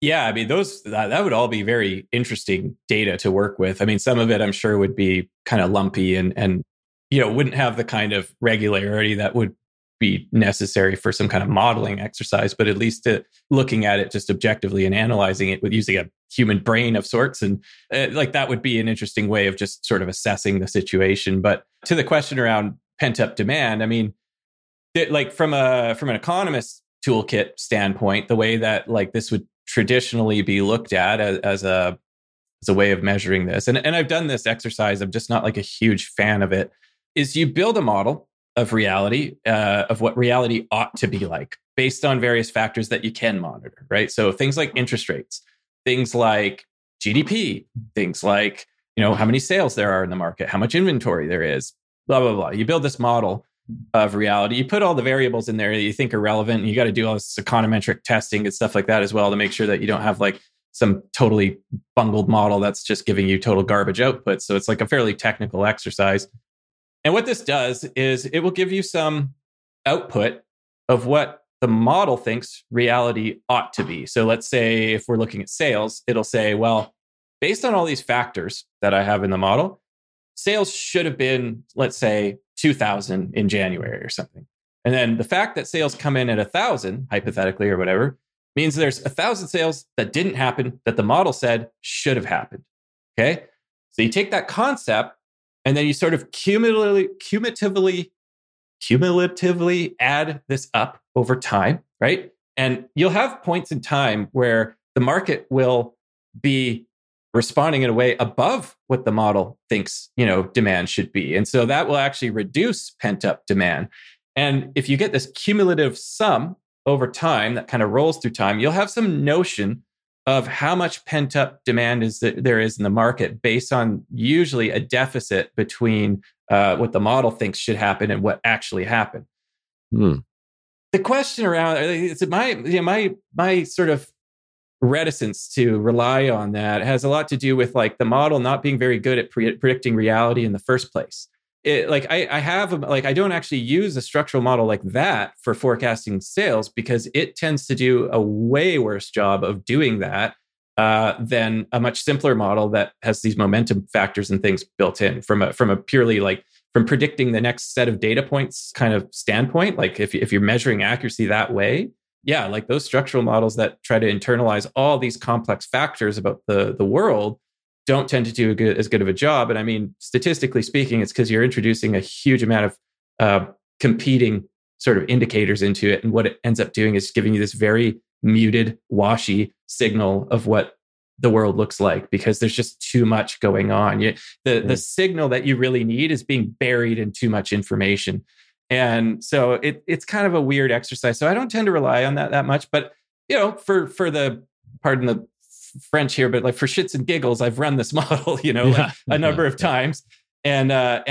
Speaker 9: Yeah, I mean, that would all be very interesting data to work with. I mean, some of it I'm sure would be kind of lumpy and wouldn't have the kind of regularity that would be necessary for some kind of modeling exercise, but at least looking at it just objectively and analyzing it with using a human brain of sorts. And that would be an interesting way of just sort of assessing the situation. But to the question around pent up demand, I mean, from an economist toolkit standpoint, the way that this would traditionally be looked at as a way of measuring this, and I've done this exercise, I'm just not a huge fan of it, is you build a model of reality, of what reality ought to be like based on various factors that you can monitor, right? So things like interest rates, things like GDP, things like, how many sales there are in the market, how much inventory there is, blah, blah, blah. You build this model of reality. You put all the variables in there that you think are relevant, and you got to do all this econometric testing and stuff like that as well to make sure that you don't have some totally bungled model that's just giving you total garbage output. So it's a fairly technical exercise. And what this does is it will give you some output of what the model thinks reality ought to be. So let's say if we're looking at sales, it'll say, well, based on all these factors that I have in the model, sales should have been, let's say, 2,000 in January or something. And then the fact that sales come in at 1,000, hypothetically or whatever, means there's 1,000 sales that didn't happen that the model said should have happened. Okay. So you take that concept and then you sort of cumulatively add this up over time, right? And you'll have points in time where the market will be responding in a way above what the model thinks, demand should be. And so that will actually reduce pent-up demand. And if you get this cumulative sum over time that kind of rolls through time, you'll have some notion of how much pent-up demand there is in the market based on usually a deficit between what the model thinks should happen and what actually happened. The question around my sort of reticence to rely on that has a lot to do with the model not being very good at predicting reality in the first place. I don't actually use a structural model like that for forecasting sales because it tends to do a way worse job of doing that than a much simpler model that has these momentum factors and things built in from a purely from predicting the next set of data points kind of standpoint. If you're measuring accuracy that way, yeah, those structural models that try to internalize all these complex factors about the world don't tend to do as good of a job. And I mean, statistically speaking, it's because you're introducing a huge amount of competing sort of indicators into it. And what it ends up doing is giving you this very muted, washy signal of what the world looks like because there's just too much going on. The signal that you really need is being buried in too much information. And so it's kind of a weird exercise. So I don't tend to rely on that much. But, for the, pardon the French here, but for shits and giggles, I've run this model, a number of times. And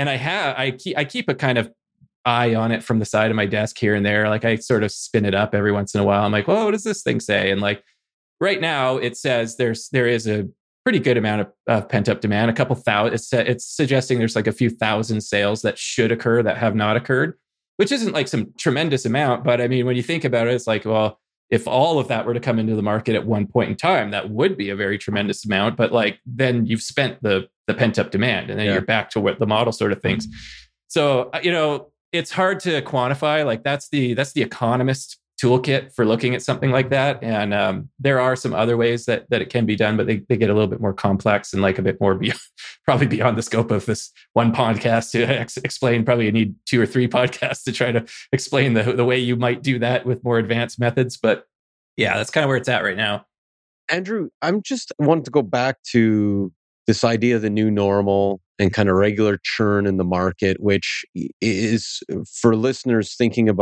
Speaker 9: I keep a kind of eye on it from the side of my desk here and there. I sort of spin it up every once in a while. I'm like, well, what does this thing say? And right now it says there is a pretty good amount of pent up demand, a couple thousand. It's suggesting there's a few thousand sales that should occur that have not occurred, which isn't some tremendous amount. But I mean, when you think about it, it's well, if all of that were to come into the market at one point in time, that would be a very tremendous amount. But then you've spent the pent up demand and then you're back to what the model sort of thinks. So, it's hard to quantify. That's the economist toolkit for looking at something like that. And there are some other ways that it can be done, but they get a little bit more complex and a bit more probably beyond the scope of this one podcast to explain. Probably you need 2 or 3 podcasts to try to explain the way you might do that with more advanced methods. But yeah, that's kind of where it's at right now.
Speaker 4: Andrew, I'm just wanting to go back to this idea of the new normal and kind of regular churn in the market, which is for listeners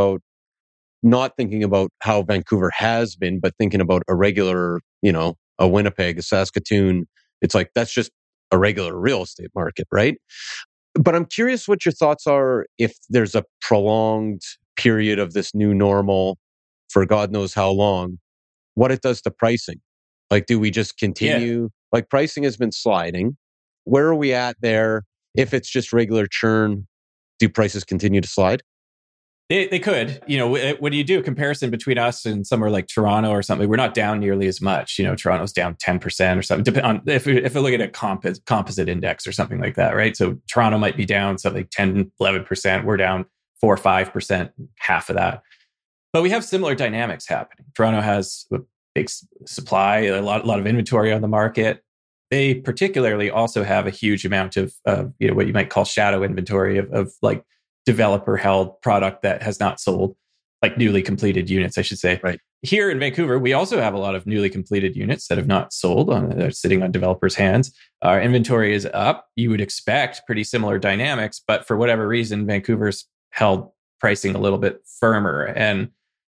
Speaker 4: not thinking about how Vancouver has been, but thinking about a regular, a Winnipeg, a Saskatoon. It's that's just a regular real estate market, right? But I'm curious what your thoughts are if there's a prolonged period of this new normal for God knows how long, what it does to pricing. Do we just continue? Pricing has been sliding. Where are we at there? If it's just regular churn, do prices continue to slide?
Speaker 9: They could, when you do a comparison between us and somewhere like Toronto or something, we're not down nearly as much. Toronto's down 10% or something. Depend on if we look at a composite index or something like that, right? So Toronto might be down something like 10, 11%. We're down 4 or 5%, half of that. But we have similar dynamics happening. Toronto has a big supply, a lot of inventory on the market. They particularly also have a huge amount of what you might call shadow inventory of like developer held product that has not sold, like newly completed units, I should say.
Speaker 6: Right.
Speaker 9: Here in Vancouver, we also have a lot of newly completed units that have not sold, they're sitting on developers' hands. Our inventory is up. You would expect pretty similar dynamics, but for whatever reason, Vancouver's held pricing a little bit firmer. And,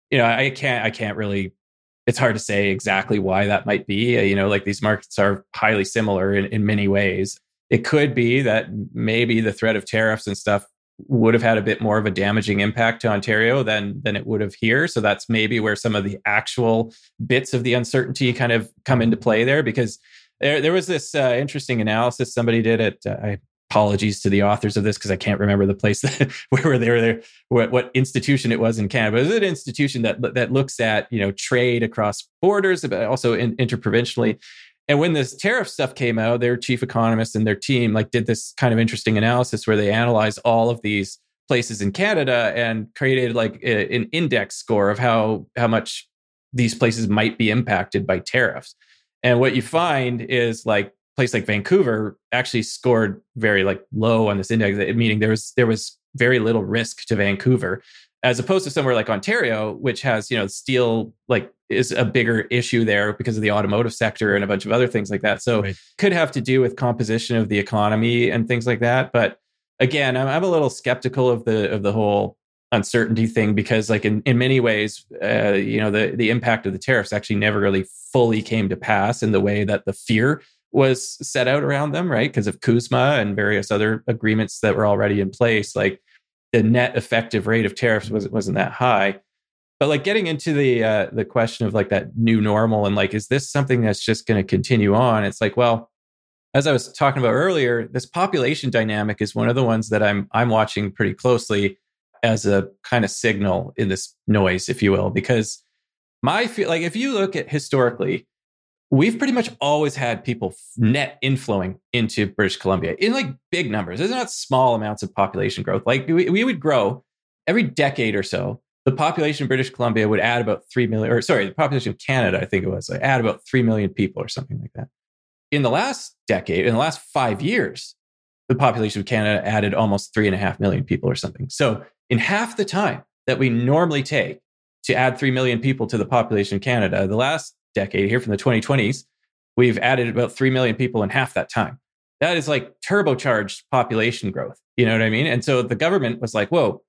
Speaker 9: I can't really, it's hard to say exactly why that might be. Like these markets are highly similar in many ways. It could be that maybe the threat of tariffs and stuff would have had a bit more of a damaging impact to Ontario than it would have here. So that's maybe where some of the actual bits of the uncertainty kind of come into play there, because there was this interesting analysis somebody did at, apologies to the authors of this because I can't remember the place where they were there, what institution it was in Canada. But it was an institution that looks at, trade across borders, but also interprovincially. And when this tariff stuff came out, their chief economist and their team did this kind of interesting analysis where they analyzed all of these places in Canada and created an index score of how much these places might be impacted by tariffs. And what you find is a place like Vancouver actually scored very low on this index, meaning there was very little risk to Vancouver, as opposed to somewhere like Ontario, which has, steel is a bigger issue there because of the automotive sector and a bunch of other things like that. So could have to do with composition of the economy and things like that. But again, I'm a little skeptical of the whole uncertainty thing because in many ways, the impact of the tariffs actually never really fully came to pass in the way that the fear was set out around them, right? Because of CUSMA and various other agreements that were already in place, the net effective rate of tariffs wasn't that high. But getting into the question of that new normal and is this something that's just going to continue on? It's well, as I was talking about earlier, this population dynamic is one of the ones that I'm watching pretty closely as a kind of signal in this noise, if you will, because if you look at historically, we've pretty much always had people net inflowing into British Columbia in big numbers. There's not small amounts of population growth. We would grow every decade or so. The population of British Columbia would add about 3 million, the population of Canada, I think it was, add about 3 million people or something like that. In the last decade, in the last 5 years, the population of Canada added almost 3.5 million people or something. So in half the time that we normally take to add 3 million people to the population of Canada, the last decade here from the 2020s, we've added about 3 million people in half that time. That is turbocharged population growth. You know what I mean? And so the government was whoa,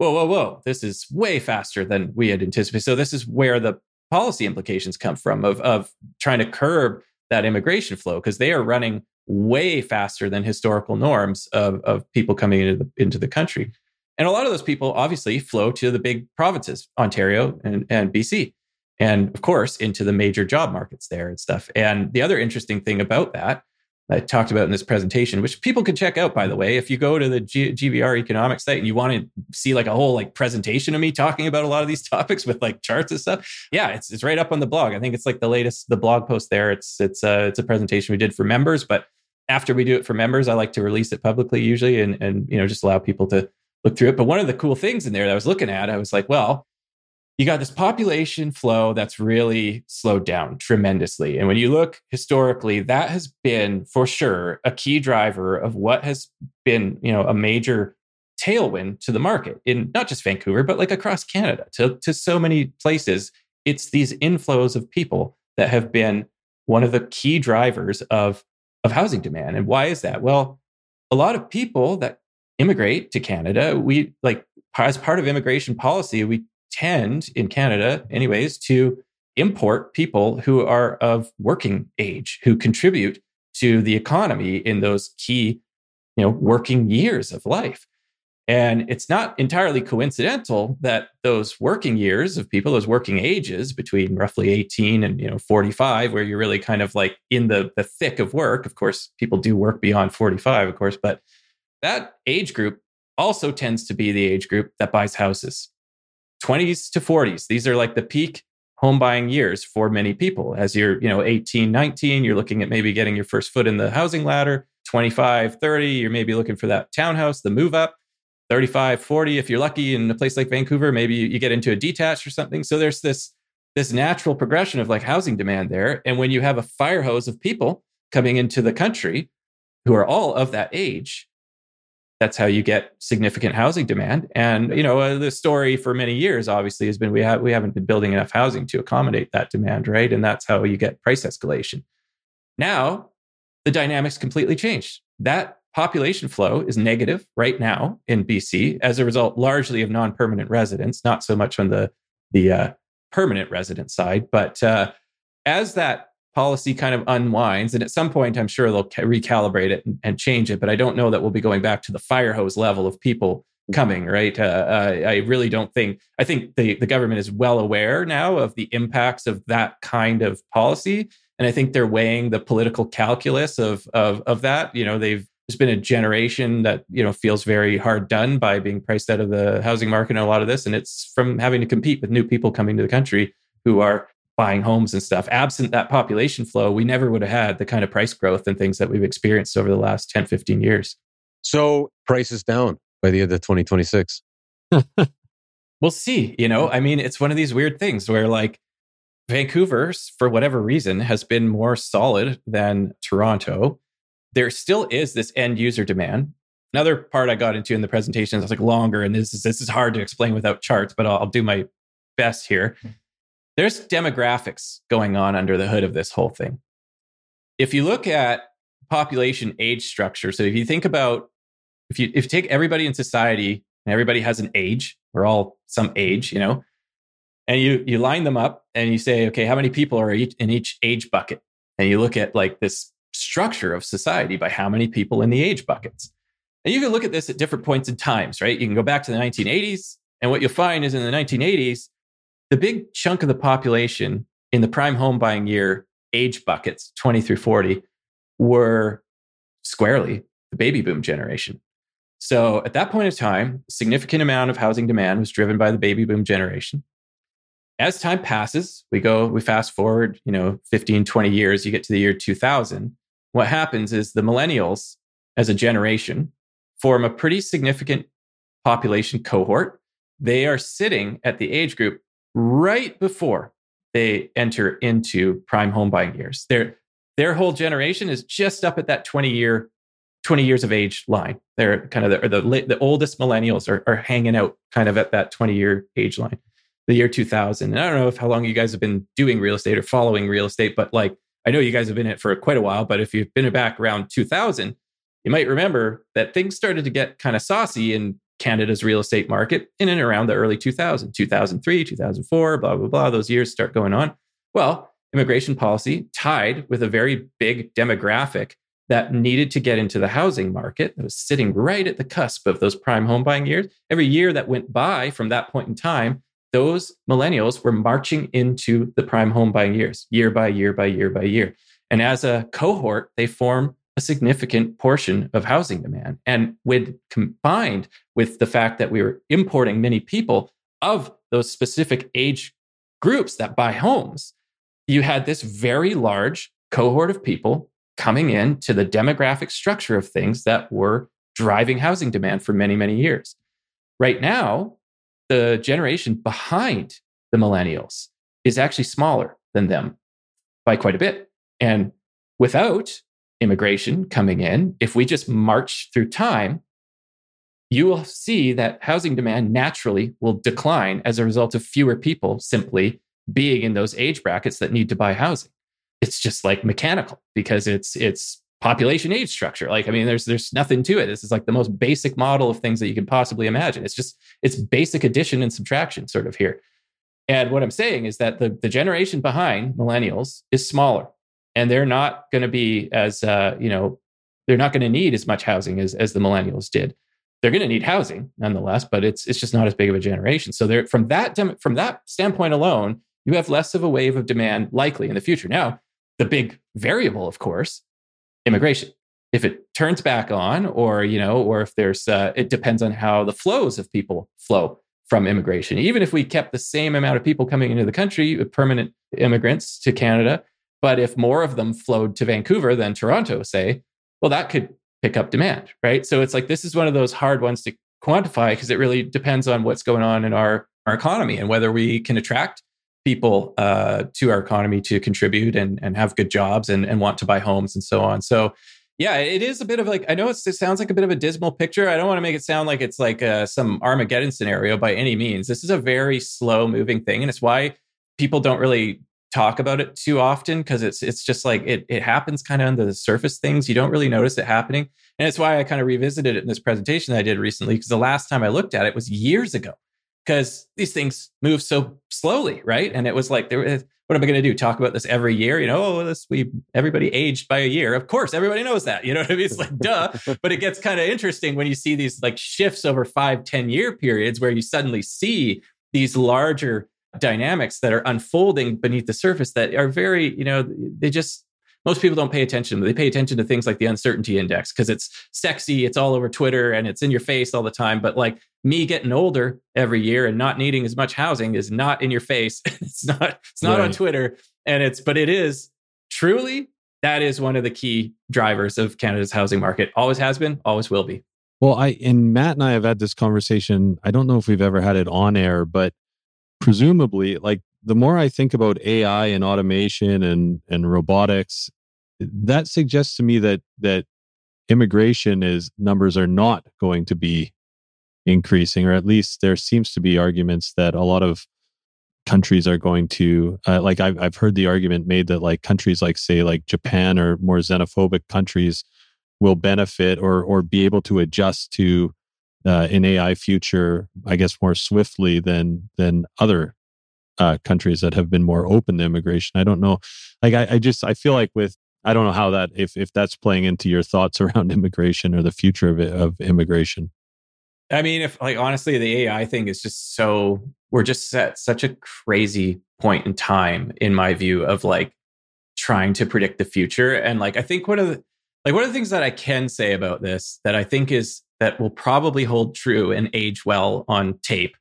Speaker 9: this is way faster than we had anticipated. So this is where the policy implications come from of trying to curb that immigration flow, because they are running way faster than historical norms of people coming into the country. And a lot of those people obviously flow to the big provinces, Ontario and BC. And of course, into the major job markets there and stuff. And the other interesting thing about that, I talked about in this presentation, which people can check out, by the way, if you go to the GVR economic site and you want to see a whole presentation of me talking about a lot of these topics with charts and stuff. Yeah, it's right up on the blog. I think it's the blog post there. It's a presentation we did for members, but after we do it for members, I like to release it publicly usually and just allow people to look through it. But one of the cool things in there that I was looking at, I was well, you got this population flow that's really slowed down tremendously. And when you look historically, that has been for sure a key driver of what has been, a major tailwind to the market in not just Vancouver, but across Canada to so many places. It's these inflows of people that have been one of the key drivers of housing demand. And why is that? Well, a lot of people that immigrate to Canada, we as part of immigration policy, we tend in Canada anyways to import people who are of working age, who contribute to the economy in those key, working years of life. And it's not entirely coincidental that those working years of people, those working ages between roughly 18 and 45, where you're really kind of in the thick of work. Of course, people do work beyond 45, of course, but that age group also tends to be the age group that buys houses 20s to 40s. These are like the peak home buying years for many people. As you're, 18, 19, you're looking at maybe getting your first foot in the housing ladder. 25, 30, you're maybe looking for that townhouse, the move up. 35, 40, if you're lucky in a place like Vancouver, maybe you get into a detached or something. So there's this natural progression of like housing demand there. And when you have a fire hose of people coming into the country who are all of that age, that's how you get significant housing demand. And, the story for many years, obviously, has been we haven't been building enough housing to accommodate that demand, right? And that's how you get price escalation. Now, the dynamics completely changed. That population flow is negative right now in BC as a result largely of non-permanent residents, not so much on the permanent resident side. But as that policy kind of unwinds, and at some point, I'm sure they'll recalibrate it and change it, but I don't know that we'll be going back to the fire hose level of people coming, right? I really don't think, I think the government is well aware now of the impacts of that kind of policy. And I think they're weighing the political calculus of that. There's been a generation that, feels very hard done by being priced out of the housing market and a lot of this. And it's from having to compete with new people coming to the country who are buying homes and stuff. Absent that population flow, we never would have had the kind of price growth and things that we've experienced over the last 10, 15 years.
Speaker 4: So prices down by the end of 2026.
Speaker 9: We'll see. It's one of these weird things where like Vancouver, for whatever reason, has been more solid than Toronto. There still is this end user demand. Another part I got into in the presentation is like longer, and this is hard to explain without charts, but I'll do my best here. There's demographics going on under the hood of this whole thing. If you look at population age structure, so if you think about, if you take everybody in society and everybody has an age, we're all some age, and you line them up and you say, okay, how many people are in each age bucket? And you look at like this structure of society by how many people in the age buckets. And you can look at this at different points in times, right? You can go back to the 1980s, and what you'll find is in the 1980s, the big chunk of the population in the prime home buying year age buckets, 20 through 40, were squarely the baby boom generation. So at that point of time, a significant amount of housing demand was driven by the baby boom generation. As time passes, we fast forward, 15, 20 years, you get to the year 2000. What happens is the millennials as a generation form a pretty significant population cohort. They are sitting at the age group right before they enter into prime home buying years. Their whole generation is just up at that 20 years of age line. They're kind of the oldest millennials are hanging out kind of at that 20-year age line, the year 2000. And I don't know how long you guys have been doing real estate or following real estate, but like, I know you guys have been in it for quite a while, but if you've been back around 2000, you might remember that things started to get kind of saucy in Canada's real estate market in and around the early 2000s, 2003, 2004, blah, blah, blah. Those years start going on. Well, immigration policy tied with a very big demographic that needed to get into the housing market that was sitting right at the cusp of those prime home buying years. Every year that went by from that point in time, those millennials were marching into the prime home buying years, year by year by year by year. And as a cohort, they form a significant portion of housing demand. And when combined with the fact that we were importing many people of those specific age groups that buy homes, you had this very large cohort of people coming in to the demographic structure of things that were driving housing demand for many, many years. Right now, the generation behind the millennials is actually smaller than them by quite a bit. And without immigration coming in, if we just march through time, you will see that housing demand naturally will decline as a result of fewer people simply being in those age brackets that need to buy housing. It's just like mechanical because it's population age structure. Like, I mean, there's nothing to it. This is like the most basic model of things that you can possibly imagine. It's basic addition and subtraction sort of here. And what I'm saying is that the generation behind millennials is smaller, and they're not going to be as, they're not going to need as much housing as the millennials did. They're going to need housing nonetheless, but it's just not as big of a generation. So from that standpoint alone, you have less of a wave of demand likely in the future. Now, the big variable, of course, immigration. If it turns back on, or if there's, it depends on how the flows of people flow. from immigration. Even if we kept the same amount of people coming into the country, permanent immigrants to Canada, but if more of them flowed to Vancouver than Toronto, say, well, that could pick up demand, right? So it's like, this is one of those hard ones to quantify because it really depends on what's going on in our economy and whether we can attract people to our economy to contribute and have good jobs and want to buy homes and so on. So yeah, it is a bit of like, I know it sounds like a bit of a dismal picture. I don't want to make it sound like it's like some Armageddon scenario by any means. This is a very slow moving thing. And it's why people don't really talk about it too often, because it's just like it happens kind of under the surface things. You don't really notice it happening. And it's why I kind of revisited it in this presentation that I did recently, because the last time I looked at it was years ago, because these things move so slowly, right? And it was like, what am I going to do? Talk about this every year? You know, everybody aged by a year. Of course, everybody knows that. You know what I mean? It's like, duh. But it gets kind of interesting when you see these like shifts over 5-10 year periods where you suddenly see these larger dynamics that are unfolding beneath the surface that are very, most people don't pay attention. They pay attention to things like the uncertainty index because it's sexy, it's all over Twitter and it's in your face all the time. But like me getting older every year and not needing as much housing is not in your face. It's not right on Twitter. But it is truly, that is one of the key drivers of Canada's housing market. Always has been, always will be.
Speaker 3: Well, Matt and I have had this conversation. I don't know if we've ever had it on air, but presumably, like, the more I think about AI and automation and robotics, that suggests to me that immigration numbers are not going to be increasing, or at least there seems to be arguments that a lot of countries are going to, like I've heard the argument made that like countries like say like Japan or more xenophobic countries will benefit or be able to adjust to an AI future, I guess, more swiftly than other countries that have been more open to immigration. I don't know. Like, I feel like I don't know how that, if that's playing into your thoughts around immigration or the future of immigration.
Speaker 9: I mean, if like, honestly, the AI thing is just we're just at such a crazy point in time, in my view, of like trying to predict the future. And like, I think one of the things that I can say about this that I think that will probably hold true and age well on tape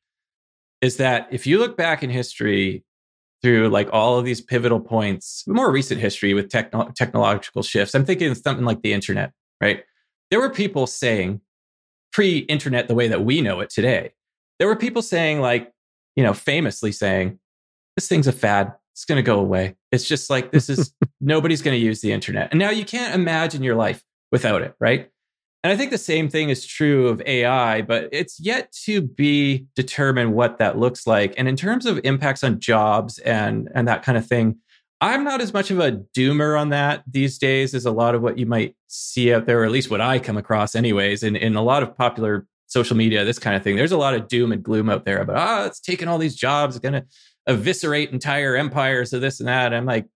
Speaker 9: is that if you look back in history through like all of these pivotal points, more recent history with technological shifts, I'm thinking something like the internet, right? There were people saying, pre-internet the way that we know it today, there were people saying like, famously saying, this thing's a fad. It's going to go away. It's just like, nobody's going to use the internet. And now you can't imagine your life without it, right? And I think the same thing is true of AI, but it's yet to be determined what that looks like. And in terms of impacts on jobs and that kind of thing, I'm not as much of a doomer on that these days as a lot of what you might see out there, or at least what I come across anyways, in a lot of popular social media, this kind of thing. There's a lot of doom and gloom out there about, it's taking all these jobs, it's going to eviscerate entire empires of this and that. And I'm like,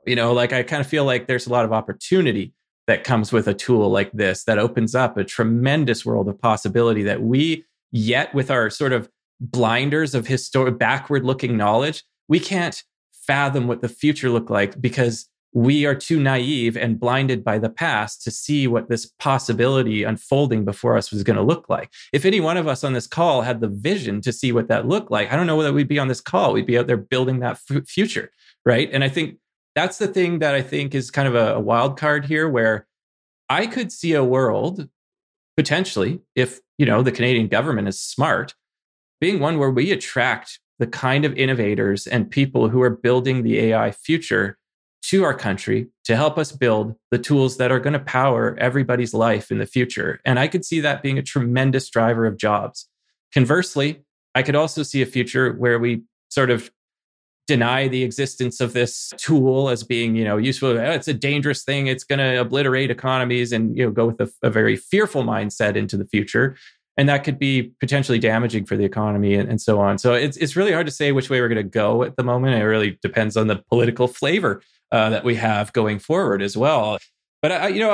Speaker 9: I kind of feel like there's a lot of opportunity that comes with a tool like this that opens up a tremendous world of possibility that we, yet with our sort of blinders of backward looking knowledge, we can't fathom what the future look like because we are too naive and blinded by the past to see what this possibility unfolding before us was going to look like. If any one of us on this call had the vision to see what that looked like, I don't know whether we'd be on this call. We'd be out there building that future, right? And I think that's the thing that I think is kind of a wild card here, where I could see a world potentially, if the Canadian government is smart, being one where we attract the kind of innovators and people who are building the AI future to our country to help us build the tools that are going to power everybody's life in the future. And I could see that being a tremendous driver of jobs. Conversely, I could also see a future where we sort of deny the existence of this tool as being, useful. It's a dangerous thing. It's going to obliterate economies, and go with a very fearful mindset into the future. And that could be potentially damaging for the economy and so on. So it's really hard to say which way we're going to go at the moment. It really depends on the political flavor that we have going forward as well. But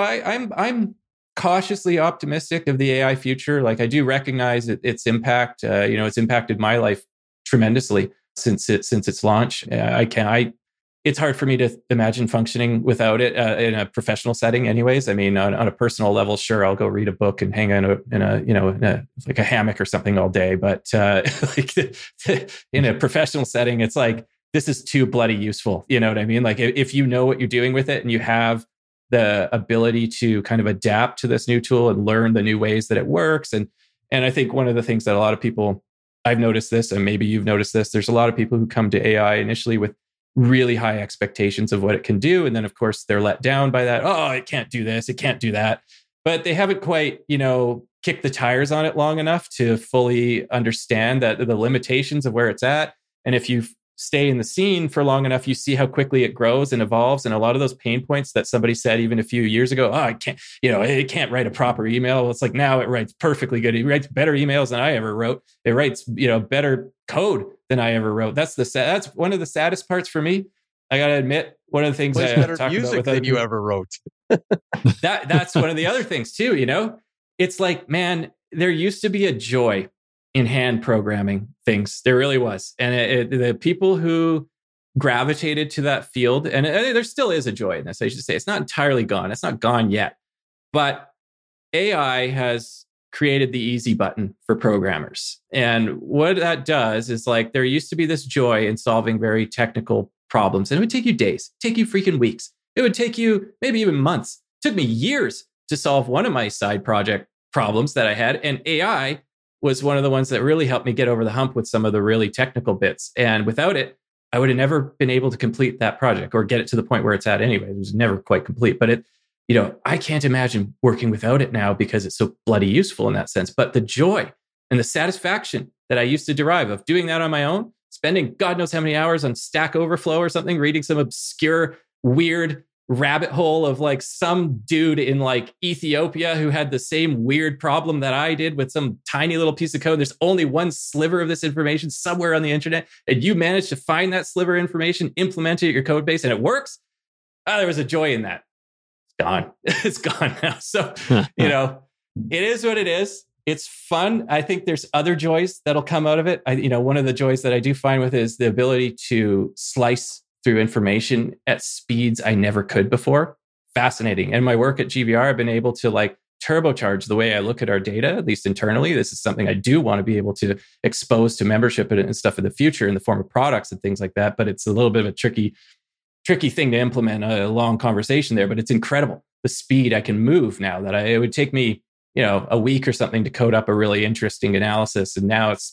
Speaker 9: I'm cautiously optimistic of the AI future. Like, I do recognize its impact. It's impacted my life tremendously since its launch. I it's hard for me to imagine functioning without it in a professional setting anyways. I mean, on a personal level, sure, I'll go read a book and hang out in a like a hammock or something all day. But like in a professional setting, it's like, this is too bloody useful. You know what I mean? Like if you know what you're doing with it and you have the ability to kind of adapt to this new tool and learn the new ways that it works. And I think one of the things that a lot of people, I've noticed this, and maybe you've noticed this, there's a lot of people who come to AI initially with really high expectations of what it can do. And then of course they're let down by that. Oh, it can't do this. It can't do that. But they haven't quite, kicked the tires on it long enough to fully understand that the limitations of where it's at. And if you stay in the scene for long enough, you see how quickly it grows and evolves. And a lot of those pain points that somebody said even a few years ago, oh, it can't write a proper email. Well, it's like now it writes perfectly good. It writes better emails than I ever wrote. It writes, better code than I ever wrote. That's one of the saddest parts for me. I got to admit, one of the things I
Speaker 4: better
Speaker 9: talk
Speaker 4: music
Speaker 9: about with
Speaker 4: than you ever wrote.
Speaker 9: That's one of the other things too, It's like, man, there used to be a joy in hand programming things. There really was. And the people who gravitated to that field, and there still is a joy in this, I should say. It's not entirely gone. It's not gone yet. But AI has created the easy button for programmers. And what that does is, like, there used to be this joy in solving very technical problems. And it would take you days, take you freaking weeks. It would take you maybe even months. It took me years to solve one of my side project problems that I had. And AI was one of the ones that really helped me get over the hump with some of the really technical bits. And without it, I would have never been able to complete that project or get it to the point where it's at anyway. It was never quite complete. But I can't imagine working without it now because it's so bloody useful in that sense. But the joy and the satisfaction that I used to derive of doing that on my own, spending God knows how many hours on Stack Overflow or something, reading some obscure, weird rabbit hole of like some dude in like Ethiopia who had the same weird problem that I did with some tiny little piece of code. There's only one sliver of this information somewhere on the internet, and you managed to find that sliver of information, implement it at your code base, and it works. There was a joy in that. It's gone. It's gone now. So, it is what it is. It's fun. I think there's other joys that'll come out of it. One of the joys that I do find with it is the ability to slice through information at speeds I never could before. Fascinating. And my work at GVR, I've been able to like turbocharge the way I look at our data, at least internally. This is something I do want to be able to expose to membership and stuff in the future in the form of products and things like that. But it's a little bit of a tricky thing to implement, a long conversation there, but it's incredible. The speed I can move now that it would take me, a week or something to code up a really interesting analysis. And now it's,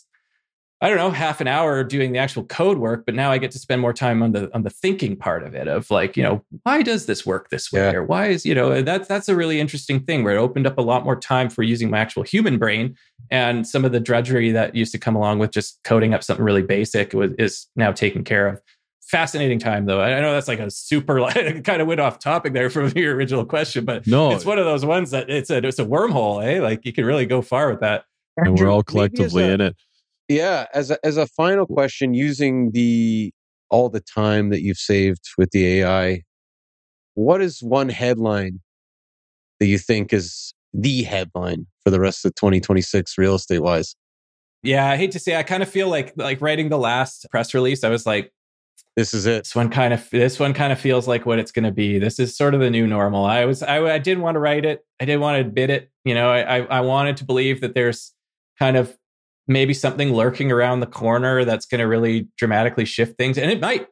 Speaker 9: I don't know, half an hour doing the actual code work, but now I get to spend more time on the thinking part of it of like, why does this work this way? Yeah. Or why is, that's a really interesting thing where it opened up a lot more time for using my actual human brain, and some of the drudgery that used to come along with just coding up something really basic is now taken care of. Fascinating time though. I know that's like a super, kind of went off topic there from your original question, but no, it's one of those ones that it's a wormhole, eh? Like you can really go far with that.
Speaker 3: And we're all collectively in it.
Speaker 4: Yeah, as a final question, using all the time that you've saved with the AI, what is one headline that you think is the headline for the rest of 2026 real estate wise?
Speaker 9: Yeah, I hate to say, I kind of feel like writing the last press release, I was like,
Speaker 4: this is it.
Speaker 9: This one kind of feels like what it's going to be. This is sort of the new normal. I didn't want to write it. I didn't want to admit it. I wanted to believe that there's kind of maybe something lurking around the corner that's going to really dramatically shift things. And it might,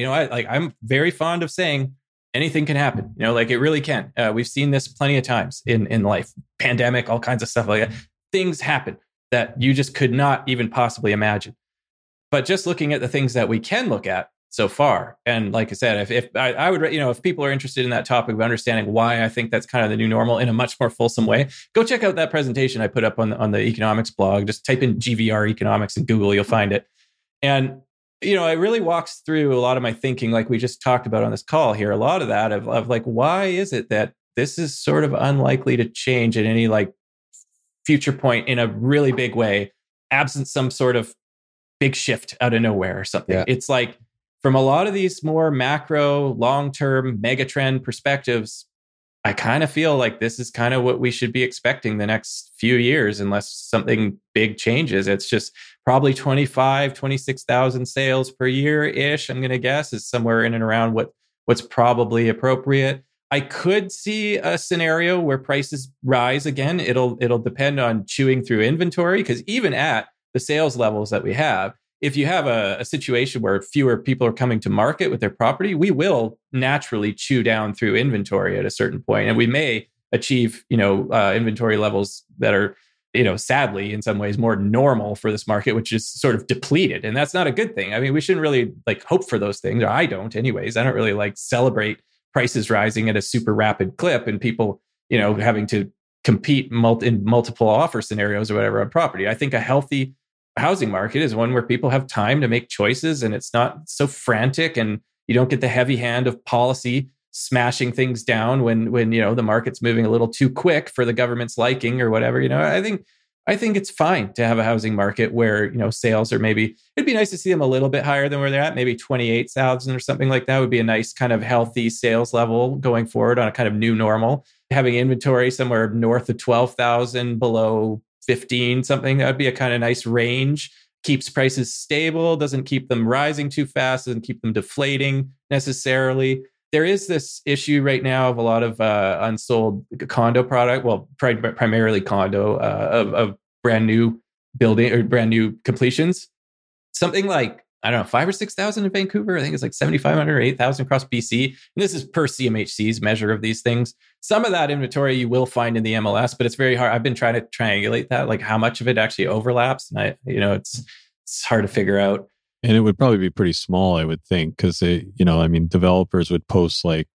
Speaker 9: I'm very fond of saying anything can happen, it really can. We've seen this plenty of times in life, pandemic, all kinds of stuff like that. Things happen that you just could not even possibly imagine. But just looking at the things that we can look at so far. And like I said, if I would, if people are interested in that topic of understanding why I think that's kind of the new normal in a much more fulsome way, go check out that presentation I put up on the economics blog. Just type in GVR economics in Google, you'll find it. And, it really walks through a lot of my thinking, like we just talked about on this call here, a lot of that of like, why is it that this is sort of unlikely to change at any like future point in a really big way, absent some sort of big shift out of nowhere or something. Yeah. It's like, from a lot of these more macro, long-term megatrend perspectives, I kind of feel like this is kind of what we should be expecting the next few years, unless something big changes. It's just probably 26,000 sales per year ish. I'm going to guess is somewhere in and around what's probably appropriate. I could see a scenario where prices rise again. It'll depend on chewing through inventory, because even at the sales levels that we have, if you have a situation where fewer people are coming to market with their property, we will naturally chew down through inventory at a certain point, and we may achieve inventory levels that are sadly in some ways more normal for this market, which is sort of depleted, and that's not a good thing. I mean, we shouldn't really hope for those things, or I don't anyways. I don't really celebrate prices rising at a super rapid clip and people, having to compete in multiple offer scenarios or whatever on property. I think a healthy housing market is one where people have time to make choices and it's not so frantic, and you don't get the heavy hand of policy smashing things down when the market's moving a little too quick for the government's liking or whatever. I think it's fine to have a housing market where, sales are maybe, it'd be nice to see them a little bit higher than where they're at. Maybe 28,000 or something like that would be a nice kind of healthy sales level going forward on a kind of new normal. Having inventory somewhere north of 12,000, below 15, something, that would be a kind of nice range. Keeps prices stable, doesn't keep them rising too fast, doesn't keep them deflating necessarily. There is this issue right now of a lot of unsold condo product, well, primarily condo, of brand new building or brand new completions. Something like, I don't know, 5,000 or 6,000 in Vancouver. I think it's like 7,500 or 8,000 across BC. And this is per CMHC's measure of these things. Some of that inventory you will find in the MLS, but it's very hard. I've been trying to triangulate that, like how much of it actually overlaps. And it's hard to figure out.
Speaker 3: And it would probably be pretty small, I would think, because developers would post like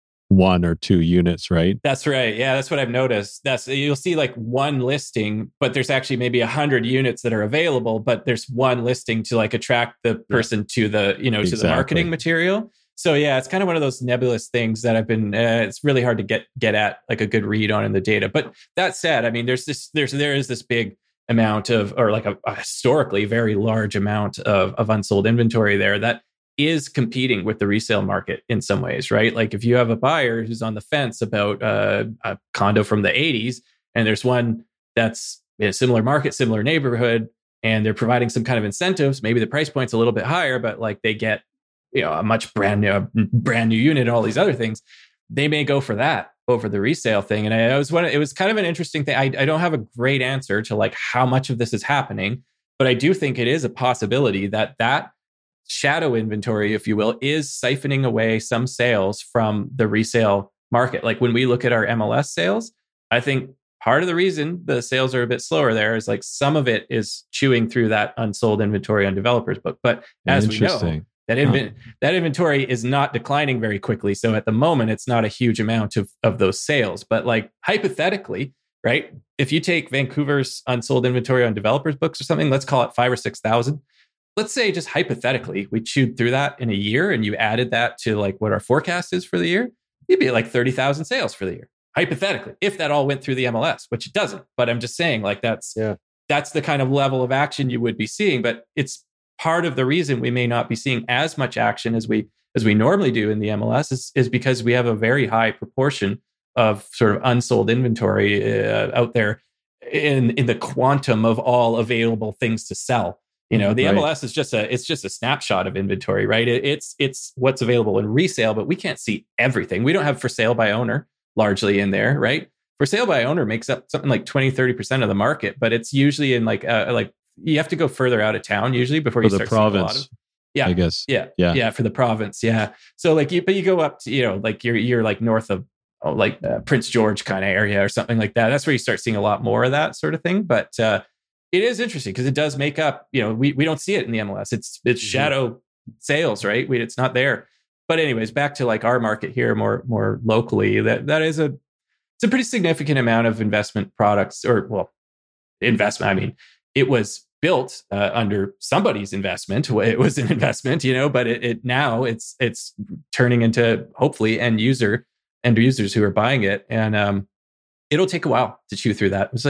Speaker 3: 1 or 2 units, right?
Speaker 9: That's right. Yeah, that's what I've noticed. You'll see like one listing, but there's actually maybe 100 units that are available, but there's one listing to attract the person to the, to the marketing material. So yeah, it's kind of one of those nebulous things that I've been, it's really hard to get at a good read on in the data. But that said, I mean, there is this big amount of, or a historically very large amount of unsold inventory there that is competing with the resale market in some ways, right? Like if you have a buyer who's on the fence about a condo from the 80s, and there's one that's in a similar market, similar neighborhood, and they're providing some kind of incentives, maybe the price point's a little bit higher, but they get a much brand new unit and all these other things, they may go for that over the resale thing. And it was kind of an interesting thing. I don't have a great answer to how much of this is happening, but I do think it is a possibility that shadow inventory, if you will, is siphoning away some sales from the resale market. Like when we look at our MLS sales, I think part of the reason the sales are a bit slower there is some of it is chewing through that unsold inventory on developers. But as we know, that inventory is not declining very quickly. So at the moment, it's not a huge amount of those sales. But hypothetically, right? If you take Vancouver's unsold inventory on developers' books or something, let's call it 5,000 or 6,000. Let's say just hypothetically, we chewed through that in a year and you added that to what our forecast is for the year, you'd be at 30,000 sales for the year. Hypothetically, if that all went through the MLS, which it doesn't. But I'm just saying that's the kind of level of action you would be seeing. But it's part of the reason we may not be seeing as much action as we normally do in the MLS is because we have a very high proportion of sort of unsold inventory out there in the quantum of all available things to sell. The MLS is just a snapshot of inventory, right? It's what's available in resale, but we can't see everything. We don't have for sale by owner largely in there, right? For sale by owner makes up something like 20-30% of the market, but it's usually in you have to go further out of town usually before you start seeing a lot of. Yeah,
Speaker 3: I guess.
Speaker 9: Yeah, for the province. Yeah. So you go up to, you're north of Prince George kind of area or something like that. That's where you start seeing a lot more of that sort of thing. But it is interesting because it does make up, we don't see it in the MLS. It's shadow sales, right? It's not there. But anyways, back to our market here more locally, that is it's a pretty significant amount of investment products investment. I mean, it was built under somebody's investment. It was an investment, but it now it's turning into hopefully end users who are buying it, and it'll take a while to chew through that. It's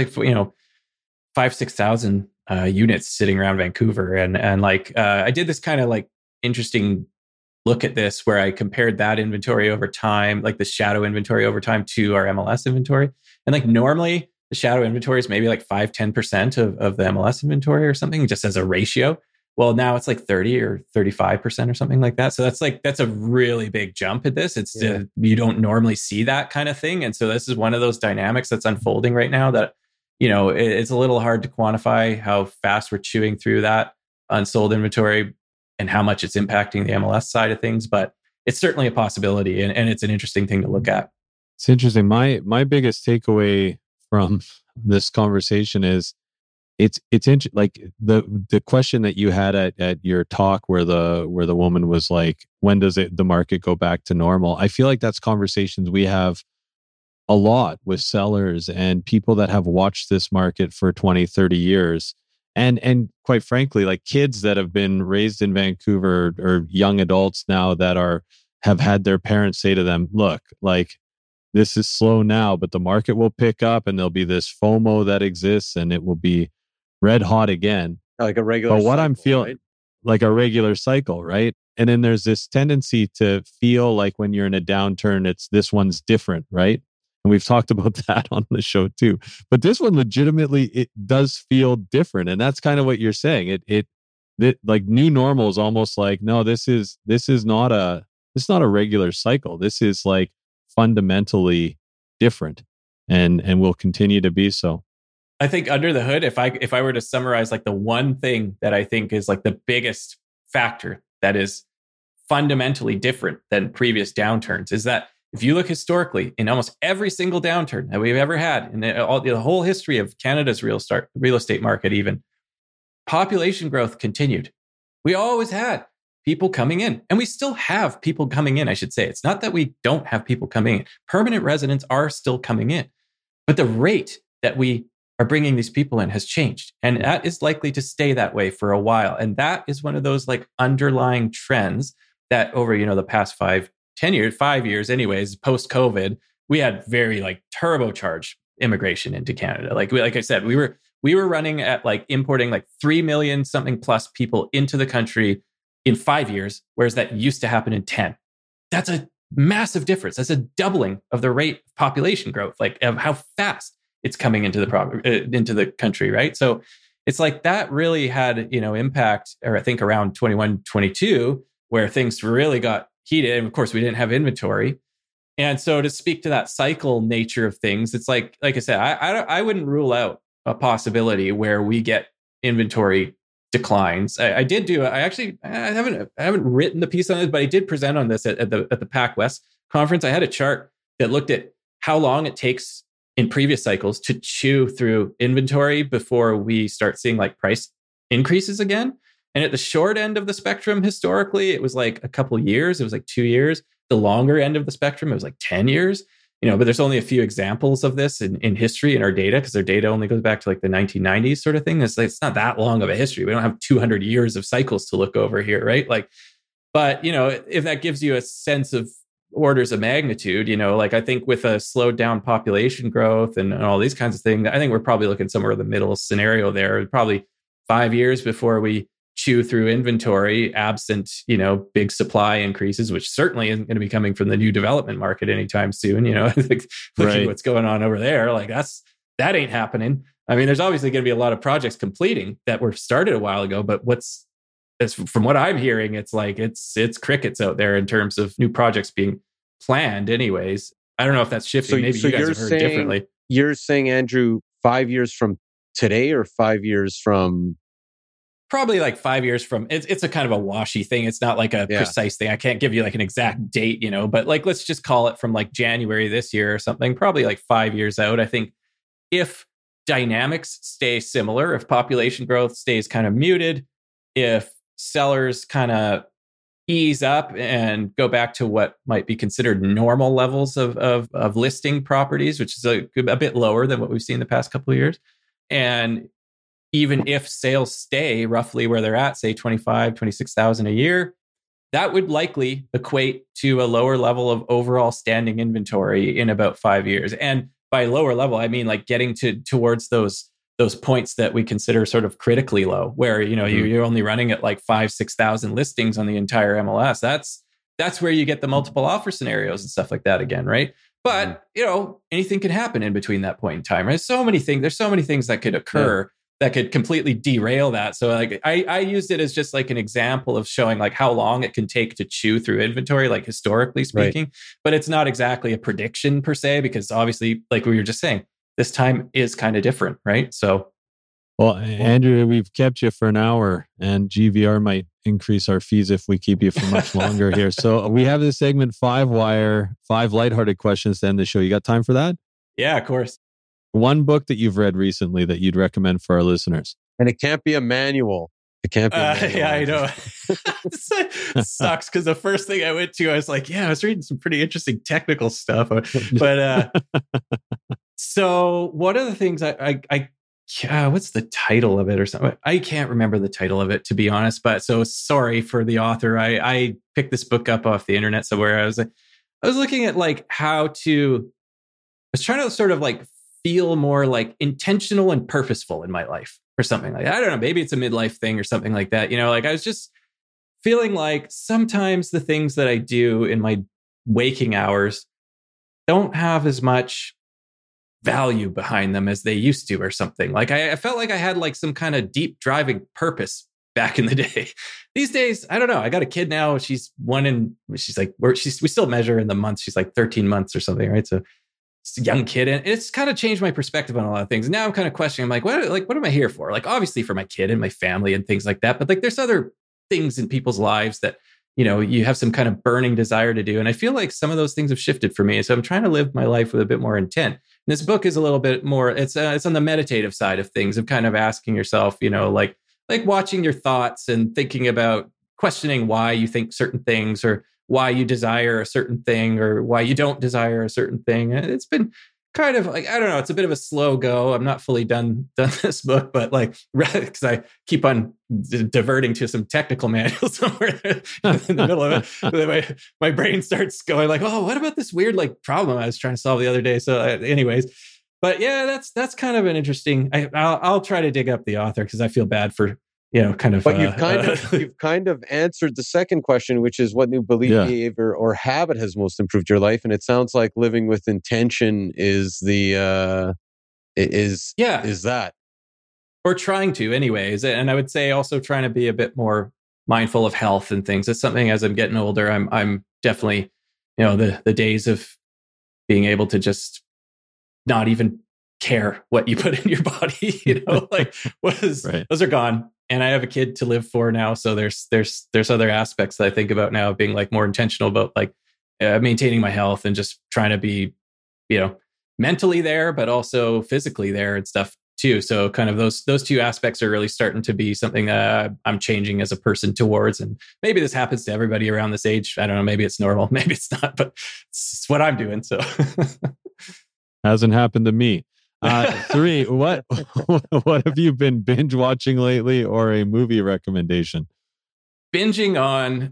Speaker 9: 5,000-6,000 units sitting around Vancouver, and I did this kind of interesting look at this where I compared that inventory over time, the shadow inventory over time, to our MLS inventory, and normally the shadow inventory is maybe like 5-10% of the MLS inventory or something, just as a ratio. Well, now it's like 30 or 35% or something like that. So that's a really big jump at this. It's you don't normally see that kind of thing. And so this is one of those dynamics that's unfolding right now that, it's a little hard to quantify how fast we're chewing through that unsold inventory and how much it's impacting the MLS side of things. But it's certainly a possibility, and it's an interesting thing to look at.
Speaker 3: It's interesting. My biggest takeaway from this conversation is it's like the question that you had at your talk where the woman was like, when does the market go back to normal? I feel like that's conversations we have a lot with sellers and people that have watched this market for 20, 30 years. And quite frankly, like kids that have been raised in Vancouver or young adults now that have had their parents say to them, look, like, this is slow now, but the market will pick up and there'll be this FOMO that exists and it will be red hot again.
Speaker 4: Like a regular
Speaker 3: But what
Speaker 4: cycle,
Speaker 3: I'm feeling,
Speaker 4: right?
Speaker 3: like a regular cycle, right? And then there's this tendency to feel like when you're in a downturn, this one's different, right? And we've talked about that on the show too. But this one legitimately, it does feel different. And that's kind of what you're saying. It like new normal is almost like, no, this is not a regular cycle. This is like fundamentally different and will continue to be so.
Speaker 9: I think under the hood, if I were to summarize like the one thing that I think is like the biggest factor that is fundamentally different than previous downturns is that if you look historically in almost every single downturn that we've ever had in the whole history of Canada's real estate market, even population growth continued. We always had people coming in, and we still have people coming in, I should say. It's not that we don't have people coming in. Permanent residents are still coming in, but the rate that we are bringing these people in has changed. And that is likely to stay that way for a while. And that is one of those like underlying trends that over, the past 5 years anyways, post-COVID, we had very like turbocharged immigration into Canada. Like I said, we were running at like importing like 3 million something plus people into the country in 5 years, whereas that used to happen in 10. That's a massive difference. That's a doubling of the rate of population growth, like of how fast it's coming into the country, right? So it's like that really had, impact, or I think around 21, 22, where things really got heated. And of course, we didn't have inventory. And so to speak to that cycle nature of things, it's like I said, I wouldn't rule out a possibility where we get inventory declines. I haven't written the piece on this, but I did present on this at the PacWest conference. I had a chart that looked at how long it takes in previous cycles to chew through inventory before we start seeing like price increases again. And at the short end of the spectrum, historically, it was like a couple of years. It was like 2 years. The longer end of the spectrum, it was like 10 years. But there's only a few examples of this in history in our data, because their data only goes back to like the 1990s sort of thing. It's not that long of a history. We don't have 200 years of cycles to look over here, right? But if that gives you a sense of orders of magnitude, like I think with a slowed down population growth and all these kinds of things, I think we're probably looking somewhere in the middle scenario there. Probably 5 years before we chew through inventory, absent, big supply increases, which certainly isn't going to be coming from the new development market anytime soon. Looking at what's going on over there, like that ain't happening. I mean, there's obviously going to be a lot of projects completing that were started a while ago, but from what I'm hearing, it's like it's crickets out there in terms of new projects being planned anyways. I don't know if that's shifting. Maybe you guys have heard differently.
Speaker 4: You're saying, Andrew, 5 years from today or 5 years from?
Speaker 9: Probably like 5 years from. It's a kind of a washy thing. It's not like a precise thing. I can't give you like an exact date, but like let's just call it from like January this year or something. Probably like 5 years out. I think if dynamics stay similar, if population growth stays kind of muted, if sellers kind of ease up and go back to what might be considered normal levels of listing properties, which is a bit lower than what we've seen the past couple of years. And even if sales stay roughly where they're at, say 26,000 a year, that would likely equate to a lower level of overall standing inventory in about 5 years. And by lower level, I mean like getting towards those points that we consider sort of critically low, where you're only running at like 5,000-6,000 listings on the entire MLS. That's where you get the multiple offer scenarios and stuff like that again, right? But, anything can happen in between that point in time. There's so many things that could occur that could completely derail that. So like I used it as just like an example of showing like how long it can take to chew through inventory, like historically speaking. Right. But it's not exactly a prediction per se, because obviously, like we were just saying, this time is kind of different, right? So,
Speaker 3: well, Andrew, we've kept you for an hour, and GVR might increase our fees if we keep you for much longer here. So we have this segment 5 lighthearted questions to end the show. You got time for that?
Speaker 9: Yeah, of course.
Speaker 3: One book that you've read recently that you'd recommend for our listeners.
Speaker 4: And it can't be a manual. It can't be a manual.
Speaker 9: Yeah, I know. It sucks because the first thing I went to, I was like, I was reading some pretty interesting technical stuff. But so one of the things what's the title of it or something? I can't remember the title of it, to be honest. But so sorry for the author. I picked this book up off the internet somewhere. I was looking at like I was trying to sort of like feel more like intentional and purposeful in my life or something like that. I don't know. Maybe it's a midlife thing or something like that. Like I was just feeling like sometimes the things that I do in my waking hours don't have as much value behind them as they used to or something. Like I felt like I had like some kind of deep driving purpose back in the day. These days, I don't know. I got a kid now. She's we still measure in the months. She's like 13 months or something, right? So it's a young kid, and it's kind of changed my perspective on a lot of things. And now I'm kind of questioning. I'm like, what am I here for? Like, obviously for my kid and my family and things like that. But like, there's other things in people's lives that, you have some kind of burning desire to do. And I feel like some of those things have shifted for me. So I'm trying to live my life with a bit more intent. And this book is a little bit more, it's on the meditative side of things, of kind of asking yourself, like watching your thoughts and thinking about questioning why you think certain things, or why you desire a certain thing, or why you don't desire a certain thing. And it's been kind of like, I don't know, it's a bit of a slow go. I'm not fully done this book, but like, because I keep on diverting to some technical manual somewhere in the middle of it. My brain starts going like, oh, what about this weird like problem I was trying to solve the other day? So anyways, but yeah, that's kind of an interesting, I'll try to dig up the author because I feel bad for, kind of.
Speaker 4: But you've kind of answered the second question, which is what new belief, behavior, or habit has most improved your life. And it sounds like living with intention is that,
Speaker 9: or trying to, anyways. And I would say also trying to be a bit more mindful of health and things. It's something as I'm getting older, I'm definitely, the days of being able to just not even care what you put in your body, those are gone. And I have a kid to live for now. So there's other aspects that I think about now, being like more intentional about like maintaining my health and just trying to be, mentally there, but also physically there and stuff too. So kind of those two aspects are really starting to be something that I'm changing as a person towards. And maybe this happens to everybody around this age. I don't know. Maybe it's normal. Maybe it's not, but it's what I'm doing. So
Speaker 3: hasn't happened to me. 3, what have you been binge watching lately, or a movie recommendation?
Speaker 9: Binging on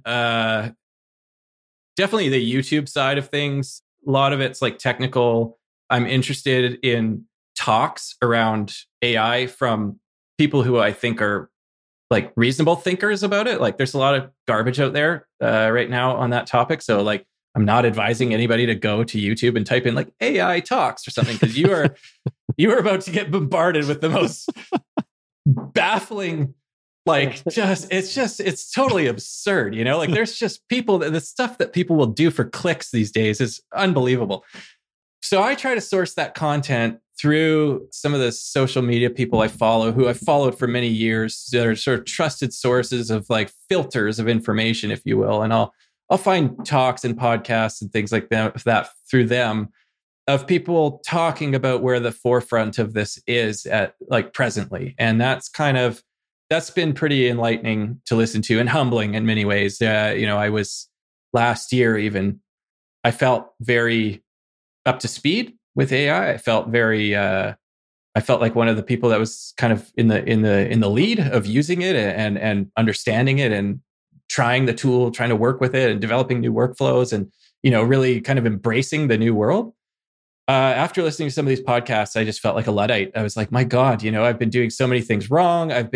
Speaker 9: definitely the YouTube side of things. A lot of it's like technical. I'm interested in talks around AI from people who I think are like reasonable thinkers about it. Like there's a lot of garbage out there right now on that topic. So like, I'm not advising anybody to go to YouTube and type in like AI talks or something, because you are about to get bombarded with the most baffling, like it's totally absurd, like there's just people, the stuff that people will do for clicks these days is unbelievable. So I try to source that content through some of the social media people I follow, who I've followed for many years, that are sort of trusted sources of like filters of information, if you will. And I'll find talks and podcasts and things like that through them, of people talking about where the forefront of this is at like presently. And that's been pretty enlightening to listen to and humbling in many ways. I was last year even, I felt very up to speed with AI. I felt like one of the people that was kind of in the lead of using it and understanding it and trying the tool, trying to work with it and developing new workflows and, really kind of embracing the new world. after listening to some of these podcasts, I just felt like a Luddite. I was like, my God, I've been doing so many things wrong. I've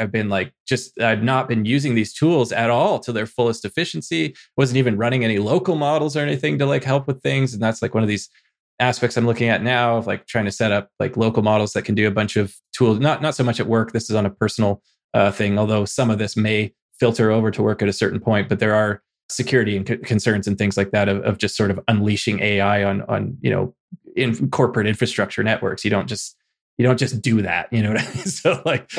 Speaker 9: not been using these tools at all to their fullest efficiency. Wasn't even running any local models or anything to like help with things. And that's like one of these aspects I'm looking at now of like trying to set up like local models that can do a bunch of tools, not so much at work. This is on a personal thing, although some of this may filter over to work at a certain point, but there are security and concerns and things like that of just sort of unleashing AI on in corporate infrastructure networks. You don't just do that, you know what I mean? So like,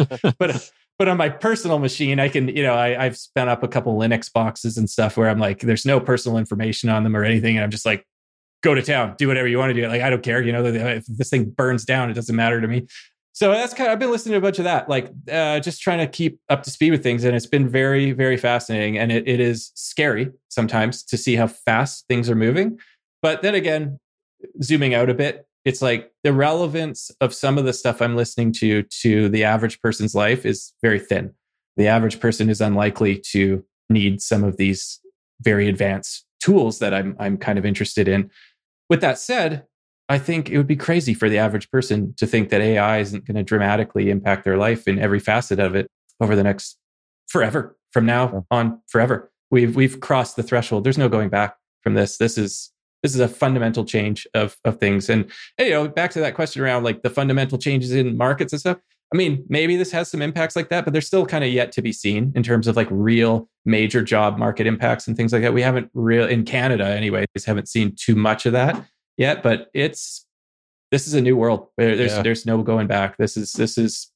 Speaker 9: but on my personal machine, I can, I've spun up a couple Linux boxes and stuff where I'm like, there's no personal information on them or anything, and I'm just like, go to town, do whatever you want to do. Like I don't care, if this thing burns down, it doesn't matter to me. So that's I've been listening to a bunch of that, like just trying to keep up to speed with things. And it's been very, very fascinating. And it is scary sometimes to see how fast things are moving. But then again, zooming out a bit, it's like the relevance of some of the stuff I'm listening to the average person's life is very thin. The average person is unlikely to need some of these very advanced tools that I'm kind of interested in. With that said, I think it would be crazy for the average person to think that AI isn't going to dramatically impact their life in every facet of it over the next forever, from now on forever. We've crossed the threshold. There's no going back from this. This is a fundamental change of things. And back to that question around like the fundamental changes in markets and stuff. I mean, maybe this has some impacts like that, but they're still kind of yet to be seen in terms of like real major job market impacts and things like that. We haven't in Canada anyway, haven't seen too much of that yet, but this is a new world. There's no going back. It's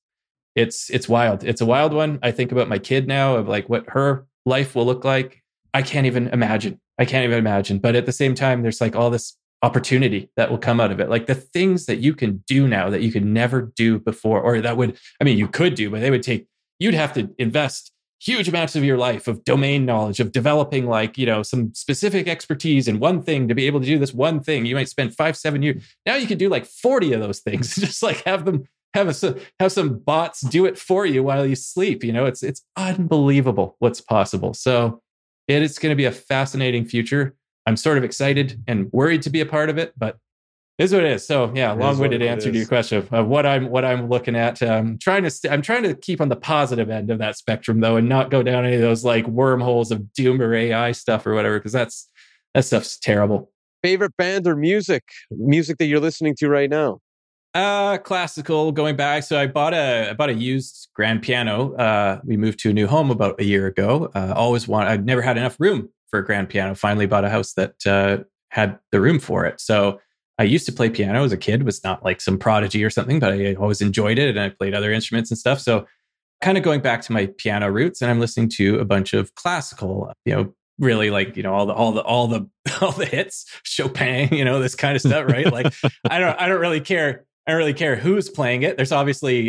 Speaker 9: wild. It's a wild one. I think about my kid now of like what her life will look like. I can't even imagine. But at the same time, there's like all this opportunity that will come out of it. Like the things that you can do now that you could never do before, or you could do, but you'd have to invest huge amounts of your life of domain knowledge, of developing like, some specific expertise in one thing to be able to do this one thing. You might spend 5-7 years. Now you can do like 40 of those things. Just like have some bots do it for you while you sleep. It's unbelievable what's possible. So it's going to be a fascinating future. I'm sort of excited and worried to be a part of it, but it is what it is. So yeah, long-winded answer to your question of what I'm looking at. I'm trying to keep on the positive end of that spectrum though, and not go down any of those like wormholes of doom or AI stuff or whatever, because that stuff's terrible.
Speaker 4: Favorite band or music that you're listening to right now?
Speaker 9: Classical, going back. So I bought a used grand piano. We moved to a new home about a year ago. I'd never had enough room for a grand piano. Finally bought a house that had the room for it. So I used to play piano as a kid, was not like some prodigy or something, but I always enjoyed it. And I played other instruments and stuff. So kind of going back to my piano roots, and I'm listening to a bunch of classical, really like, all the hits, Chopin, this kind of stuff, right? Like I don't really care. I don't really care who's playing it. There's obviously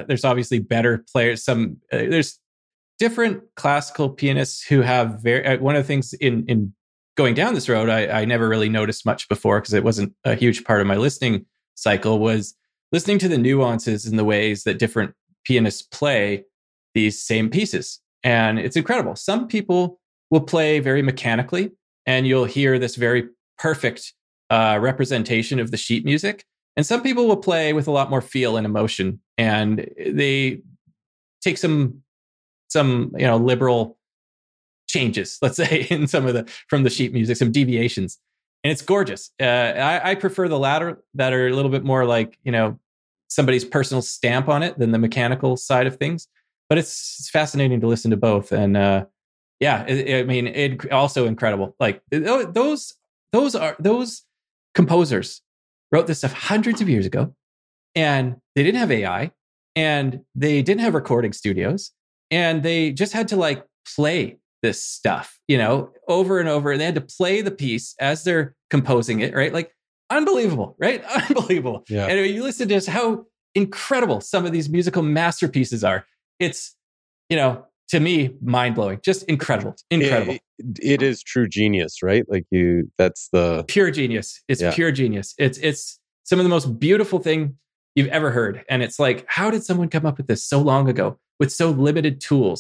Speaker 9: better players. There's different classical pianists who have one of the things in going down this road, I never really noticed much before because it wasn't a huge part of my listening cycle, was listening to the nuances in the ways that different pianists play these same pieces. And it's incredible. Some people will play very mechanically, and you'll hear this very perfect representation of the sheet music. And some people will play with a lot more feel and emotion, and they take some liberal changes, let's say, in from the sheet music, some deviations, and it's gorgeous. I prefer the latter that are a little bit more like somebody's personal stamp on it than the mechanical side of things. But it's fascinating to listen to both, and it also incredible. Like those composers wrote this stuff hundreds of years ago, and they didn't have AI, and they didn't have recording studios, and they just had to like play this stuff, over and over. And they had to play the piece as they're composing it, right? Like unbelievable, right? Unbelievable. Yeah. And you listen to how incredible some of these musical masterpieces are. It's, to me, mind-blowing, just incredible.
Speaker 4: It is true genius, right? Like that's the
Speaker 9: pure genius. It's pure genius. It's some of the most beautiful thing you've ever heard. And it's like, how did someone come up with this so long ago with so limited tools?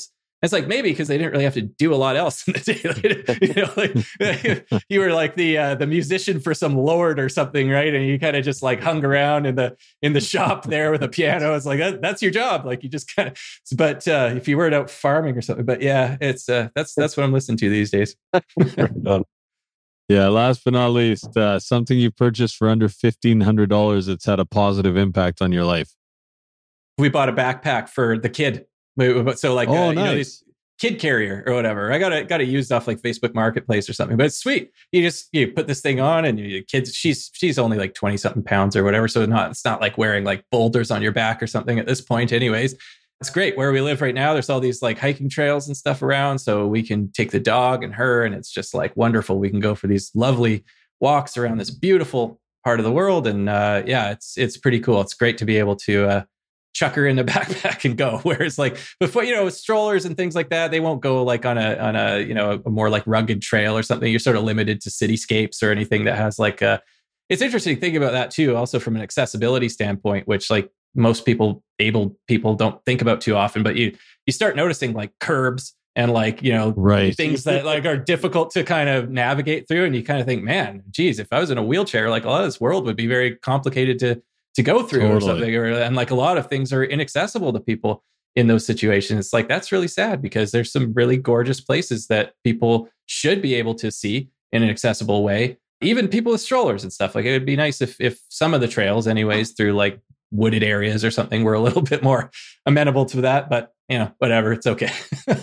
Speaker 9: It's like maybe because they didn't really have to do a lot else in the day. Like, you were like the musician for some lord or something, right? And you kind of just like hung around in the shop there with a piano. It's like that's your job. Like you just kind of. But if you weren't out farming or something, but yeah, it's that's what I'm listening to these days.
Speaker 4: Right on.
Speaker 3: Yeah, last but not least, something you purchased for under $1,500 that's had a positive impact on your life.
Speaker 9: We bought a backpack for the kid. So like,
Speaker 3: nice.
Speaker 9: This kid carrier or whatever. I got it used off like Facebook Marketplace or something, but it's sweet. You put this thing on and your kids, she's only like 20 something pounds or whatever. So it's not like wearing like boulders on your back or something at this point anyways. It's great. Where we live right now, there's all these like hiking trails and stuff around. So we can take the dog and her, and it's just like wonderful. We can go for these lovely walks around this beautiful part of the world. And it's pretty cool. It's great to be able to chuck her in the backpack and go. Whereas like before, strollers and things like that, they won't go like on a more like rugged trail or something. You're sort of limited to cityscapes or anything that has like it's interesting to think about that too, also from an accessibility standpoint, which like most able people don't think about too often, but you start noticing like curbs and like,
Speaker 3: right.
Speaker 9: things that like are difficult to kind of navigate through. And you kind of think, man, geez, if I was in a wheelchair, like a lot of this world would be very complicated to go through or something. And like a lot of things are inaccessible to people in those situations. It's like, that's really sad because there's some really gorgeous places that people should be able to see in an accessible way. Even people with strollers and stuff. Like it would be nice if some of the trails anyways through like wooded areas or something were a little bit more amenable to that, but whatever, it's okay.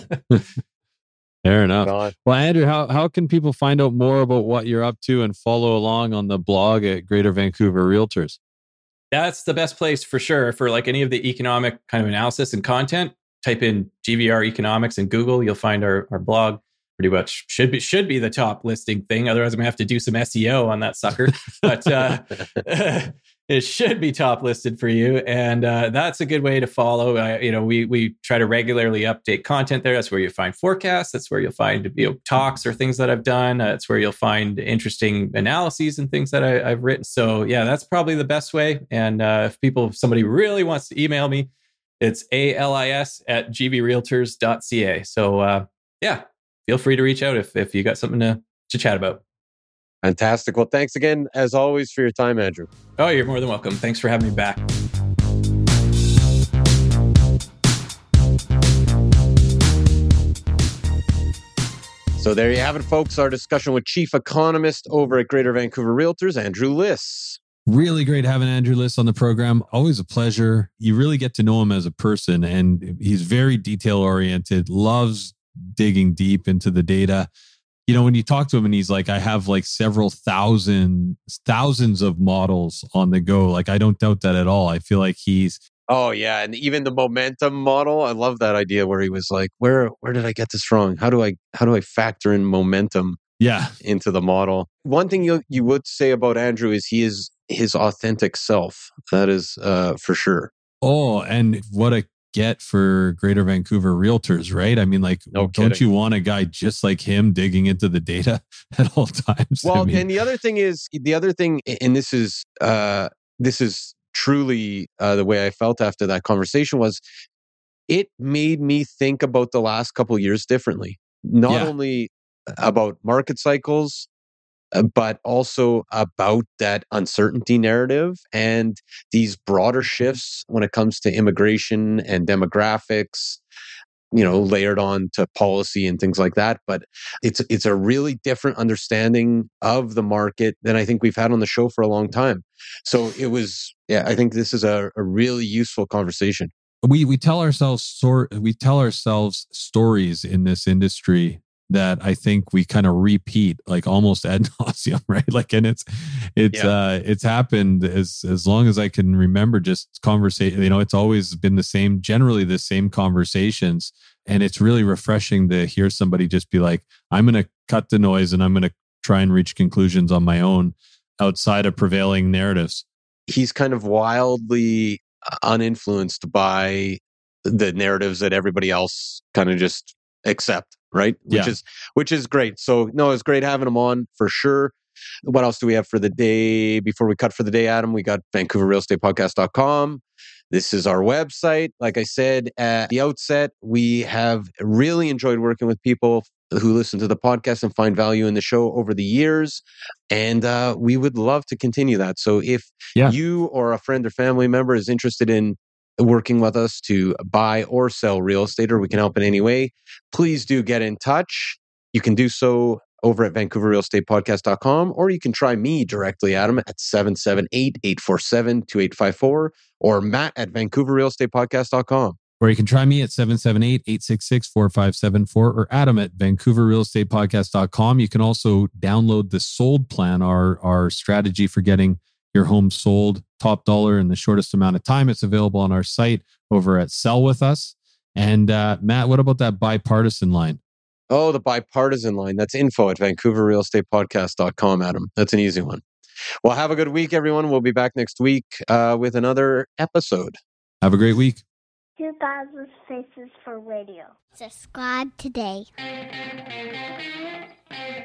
Speaker 3: Fair enough. God. Well, Andrew, how can people find out more about what you're up to and follow along on the blog at Greater Vancouver Realtors?
Speaker 9: That's the best place for sure for like any of the economic kind of analysis and content. Type in GVR Economics in Google, you'll find our blog. Pretty much should be the top listing thing. Otherwise, I'm gonna have to do some SEO on that sucker. But it should be top listed for you, and that's a good way to follow. We try to regularly update content there. That's where you find forecasts. That's where you'll find talks or things that I've done. That's where you'll find interesting analyses and things that I've written. So yeah, that's probably the best way. And if somebody really wants to email me, it's alis@gbrealtors.ca. So yeah. Feel free to reach out if you got something to chat about.
Speaker 4: Fantastic. Well, thanks again, as always, for your time, Andrew.
Speaker 9: Oh, you're more than welcome. Thanks for having me back.
Speaker 4: So there you have it, folks. Our discussion with Chief Economist over at Greater Vancouver Realtors, Andrew Liss.
Speaker 3: Really great having Andrew Liss on the program. Always a pleasure. You really get to know him as a person, and he's very detail-oriented, loves digging deep into the data. When you talk to him and he's like, I have like several thousands of models on the go. Like, I don't doubt that at all. I feel like
Speaker 4: oh yeah. And even the momentum model, I love that idea where he was like, where did I get this wrong? How do I factor in momentum into the model? One thing you would say about Andrew is he is his authentic self. That is for sure.
Speaker 3: Oh, and what a get for Greater Vancouver Realtors, right? I mean, like, don't you want a guy just like him digging into the data at all times?
Speaker 4: Well, and the other thing, and this is truly the way I felt after that conversation, was it made me think about the last couple of years differently. Not only about market cycles, but also about that uncertainty narrative and these broader shifts when it comes to immigration and demographics, layered on to policy and things like that. But it's a really different understanding of the market than I think we've had on the show for a long time. So it was, I think this is a really useful conversation.
Speaker 3: We tell ourselves stories in this industry that I think we kind of repeat, like almost ad nauseum, right? Like, and it's happened as long as I can remember. Just conversation, it's always been generally the same conversations, and it's really refreshing to hear somebody just be like, "I'm going to cut the noise and I'm going to try and reach conclusions on my own outside of prevailing narratives."
Speaker 4: He's kind of wildly uninfluenced by the narratives that everybody else kind of just accept. Right. Which is great. So no, it's great having him on for sure. What else do we have for the day before we cut for the day, Adam? We got VancouverRealEstatePodcast.com. This is our website. Like I said at the outset, we have really enjoyed working with people who listen to the podcast and find value in the show over the years. And we would love to continue that. So if you or a friend or family member is interested in working with us to buy or sell real estate, or we can help in any way, please do get in touch. You can do so over at VancouverRealEstatePodcast.com, or you can try me directly, Adam, at 778-847-2854, or Matt at VancouverRealEstatePodcast.com.
Speaker 3: Or you can try me at 778-866-4574 or Adam at VancouverRealEstatePodcast.com. You can also download the Sold Plan, our strategy for getting your home sold top dollar in the shortest amount of time. It's available on our site over at Sell With Us. And Matt, what about that bipartisan line?
Speaker 4: Oh, the bipartisan line. That's info at VancouverRealEstatePodcast.com, Adam. That's an easy one. Well, have a good week, everyone. We'll be back next week with another episode.
Speaker 3: Have a great week.
Speaker 2: 2000 Faces for Radio. Subscribe today.